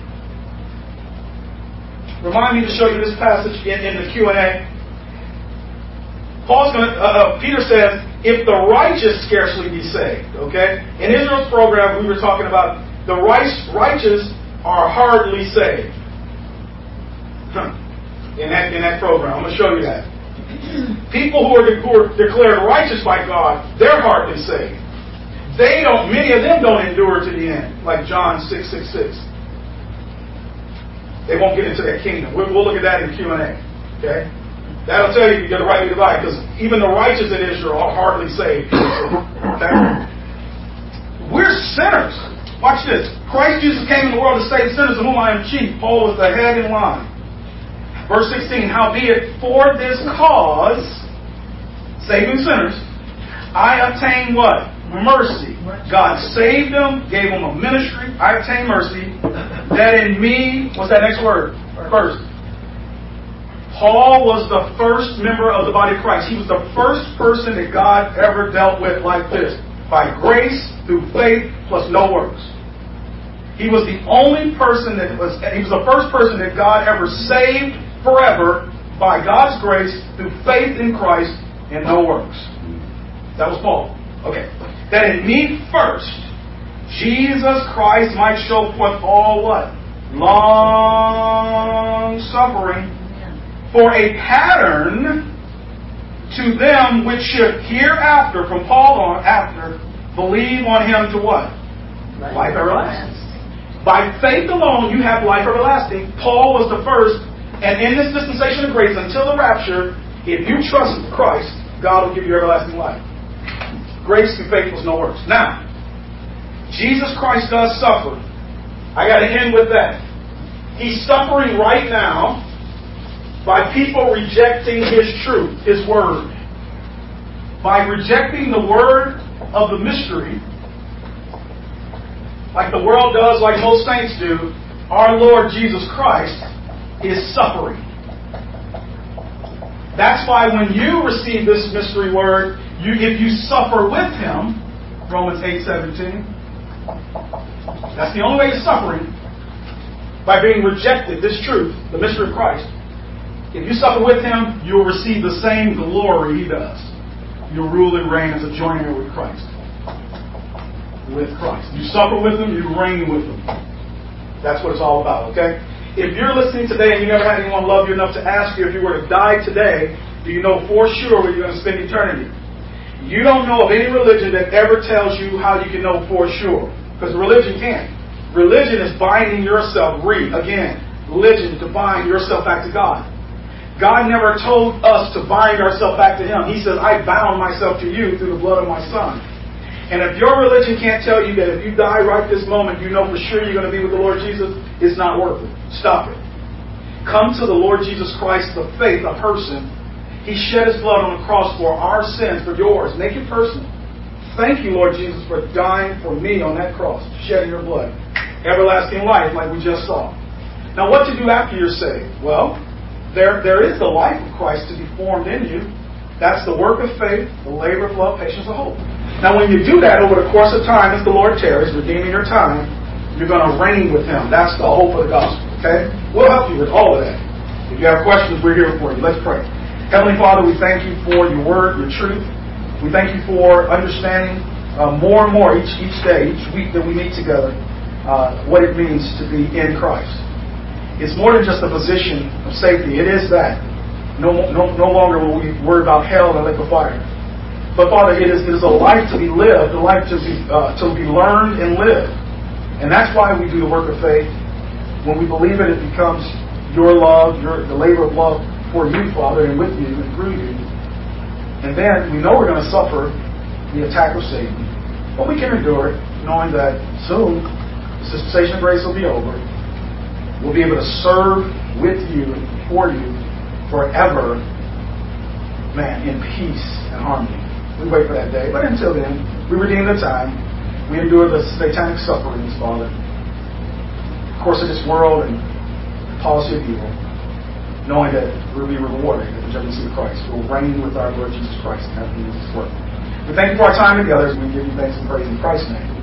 Remind me to show you this passage in, in the Q and A. Paul's going to, uh, Peter says, if the righteous scarcely be saved, okay? In Israel's program, we were talking about the righteous are hardly saved. Huh. In that in that program, I'm going to show you that. People who are, de- who are declared righteous by God, they're hardly saved. They don't. Many of them don't endure to the end, like John six six six. They won't get into that kingdom. We'll, we'll look at that in Q and A. Okay, that'll tell you you got to rightly divide, because even the righteous in Israel are hardly saved. Okay, we're sinners. Watch this. Christ Jesus came in the world to save sinners, of whom I am chief. Paul was the head in line. Verse sixteen. Howbeit for this cause, saving sinners, I obtained what? Mercy. God saved them, gave them a ministry. I obtained mercy. That in me, what's that next word? First. Paul was the first member of the body of Christ. He was the first person that God ever dealt with like this. By grace, through faith, plus no works. He was the only person that was, he was the first person that God ever saved forever by God's grace, through faith in Christ and no works. That was Paul. Okay. That in me first, Jesus Christ might show forth all what? Long suffering, for a pattern to them which should hereafter, from Paul on after, believe on Him to what? Life, life everlasting. By faith alone you have life everlasting. Paul was the first, and in this dispensation of grace until the rapture, if you trust Christ, God will give you everlasting life. Grace through faith was no works. Now, Jesus Christ does suffer. I got to end with that. He's suffering right now by people rejecting His truth, His Word. By rejecting the Word of the mystery, like the world does, like most saints do, our Lord Jesus Christ is suffering. That's why when you receive this mystery word, you, if you suffer with Him, Romans eight seventeen, that's the only way to suffering, by being rejected, this truth, the mystery of Christ. If you suffer with Him, you'll receive the same glory He does. You'll rule and reign as a joint heir with Christ. With Christ. You suffer with Him, you reign with Him. That's what it's all about, okay? If you're listening today and you never had anyone love you enough to ask you if you were to die today, do you know for sure where you're going to spend eternity? You don't know of any religion that ever tells you how you can know for sure. Because religion can't. Religion is binding yourself, read again, religion to bind yourself back to God. God never told us to bind ourselves back to Him. He says, I bound myself to you through the blood of my Son. And if your religion can't tell you that if you die right this moment, you know for sure you're going to be with the Lord Jesus, it's not worth it. Stop it. Come to the Lord Jesus Christ, the faith, a person. He shed His blood on the cross for our sins, for yours. Make it personal. Thank you, Lord Jesus, for dying for me on that cross, shedding your blood. Everlasting life, like we just saw. Now, what to do after you're saved? Well, there, there is the life of Christ to be formed in you. That's the work of faith, the labor of love, patience, and hope. Now, when you do that over the course of time, as the Lord tarries, redeeming your time, you're going to reign with Him. That's the hope of the gospel. Okay? We'll help you with all of that. If you have questions, we're here for you. Let's pray. Heavenly Father, we thank you for your word, your truth. We thank you for understanding uh, more and more each each day, each week that we meet together, uh, what it means to be in Christ. It's more than just a position of safety. It is that. No, no, no longer will we worry about hell and lake of fire. But Father, it is, it is a life to be lived, a life to be uh, to be learned and lived. And that's why we do the work of faith. When we believe it, it becomes your love, your the labor of love for you, Father, and with you and through you. And then we know we're going to suffer the attack of Satan. But we can endure it, knowing that soon the dispensation of grace will be over. We'll be able to serve with you and for you forever, man, in peace and harmony. We wait for that day. But until then, we redeem the time. We endure the satanic sufferings, Father. Of course, of this world and the policy of evil, knowing that we'll be rewarded at the judgment seat of Christ. We'll reign with our Lord Jesus Christ and have to do this work. We thank you for our time together as we give you thanks and praise in Christ's name.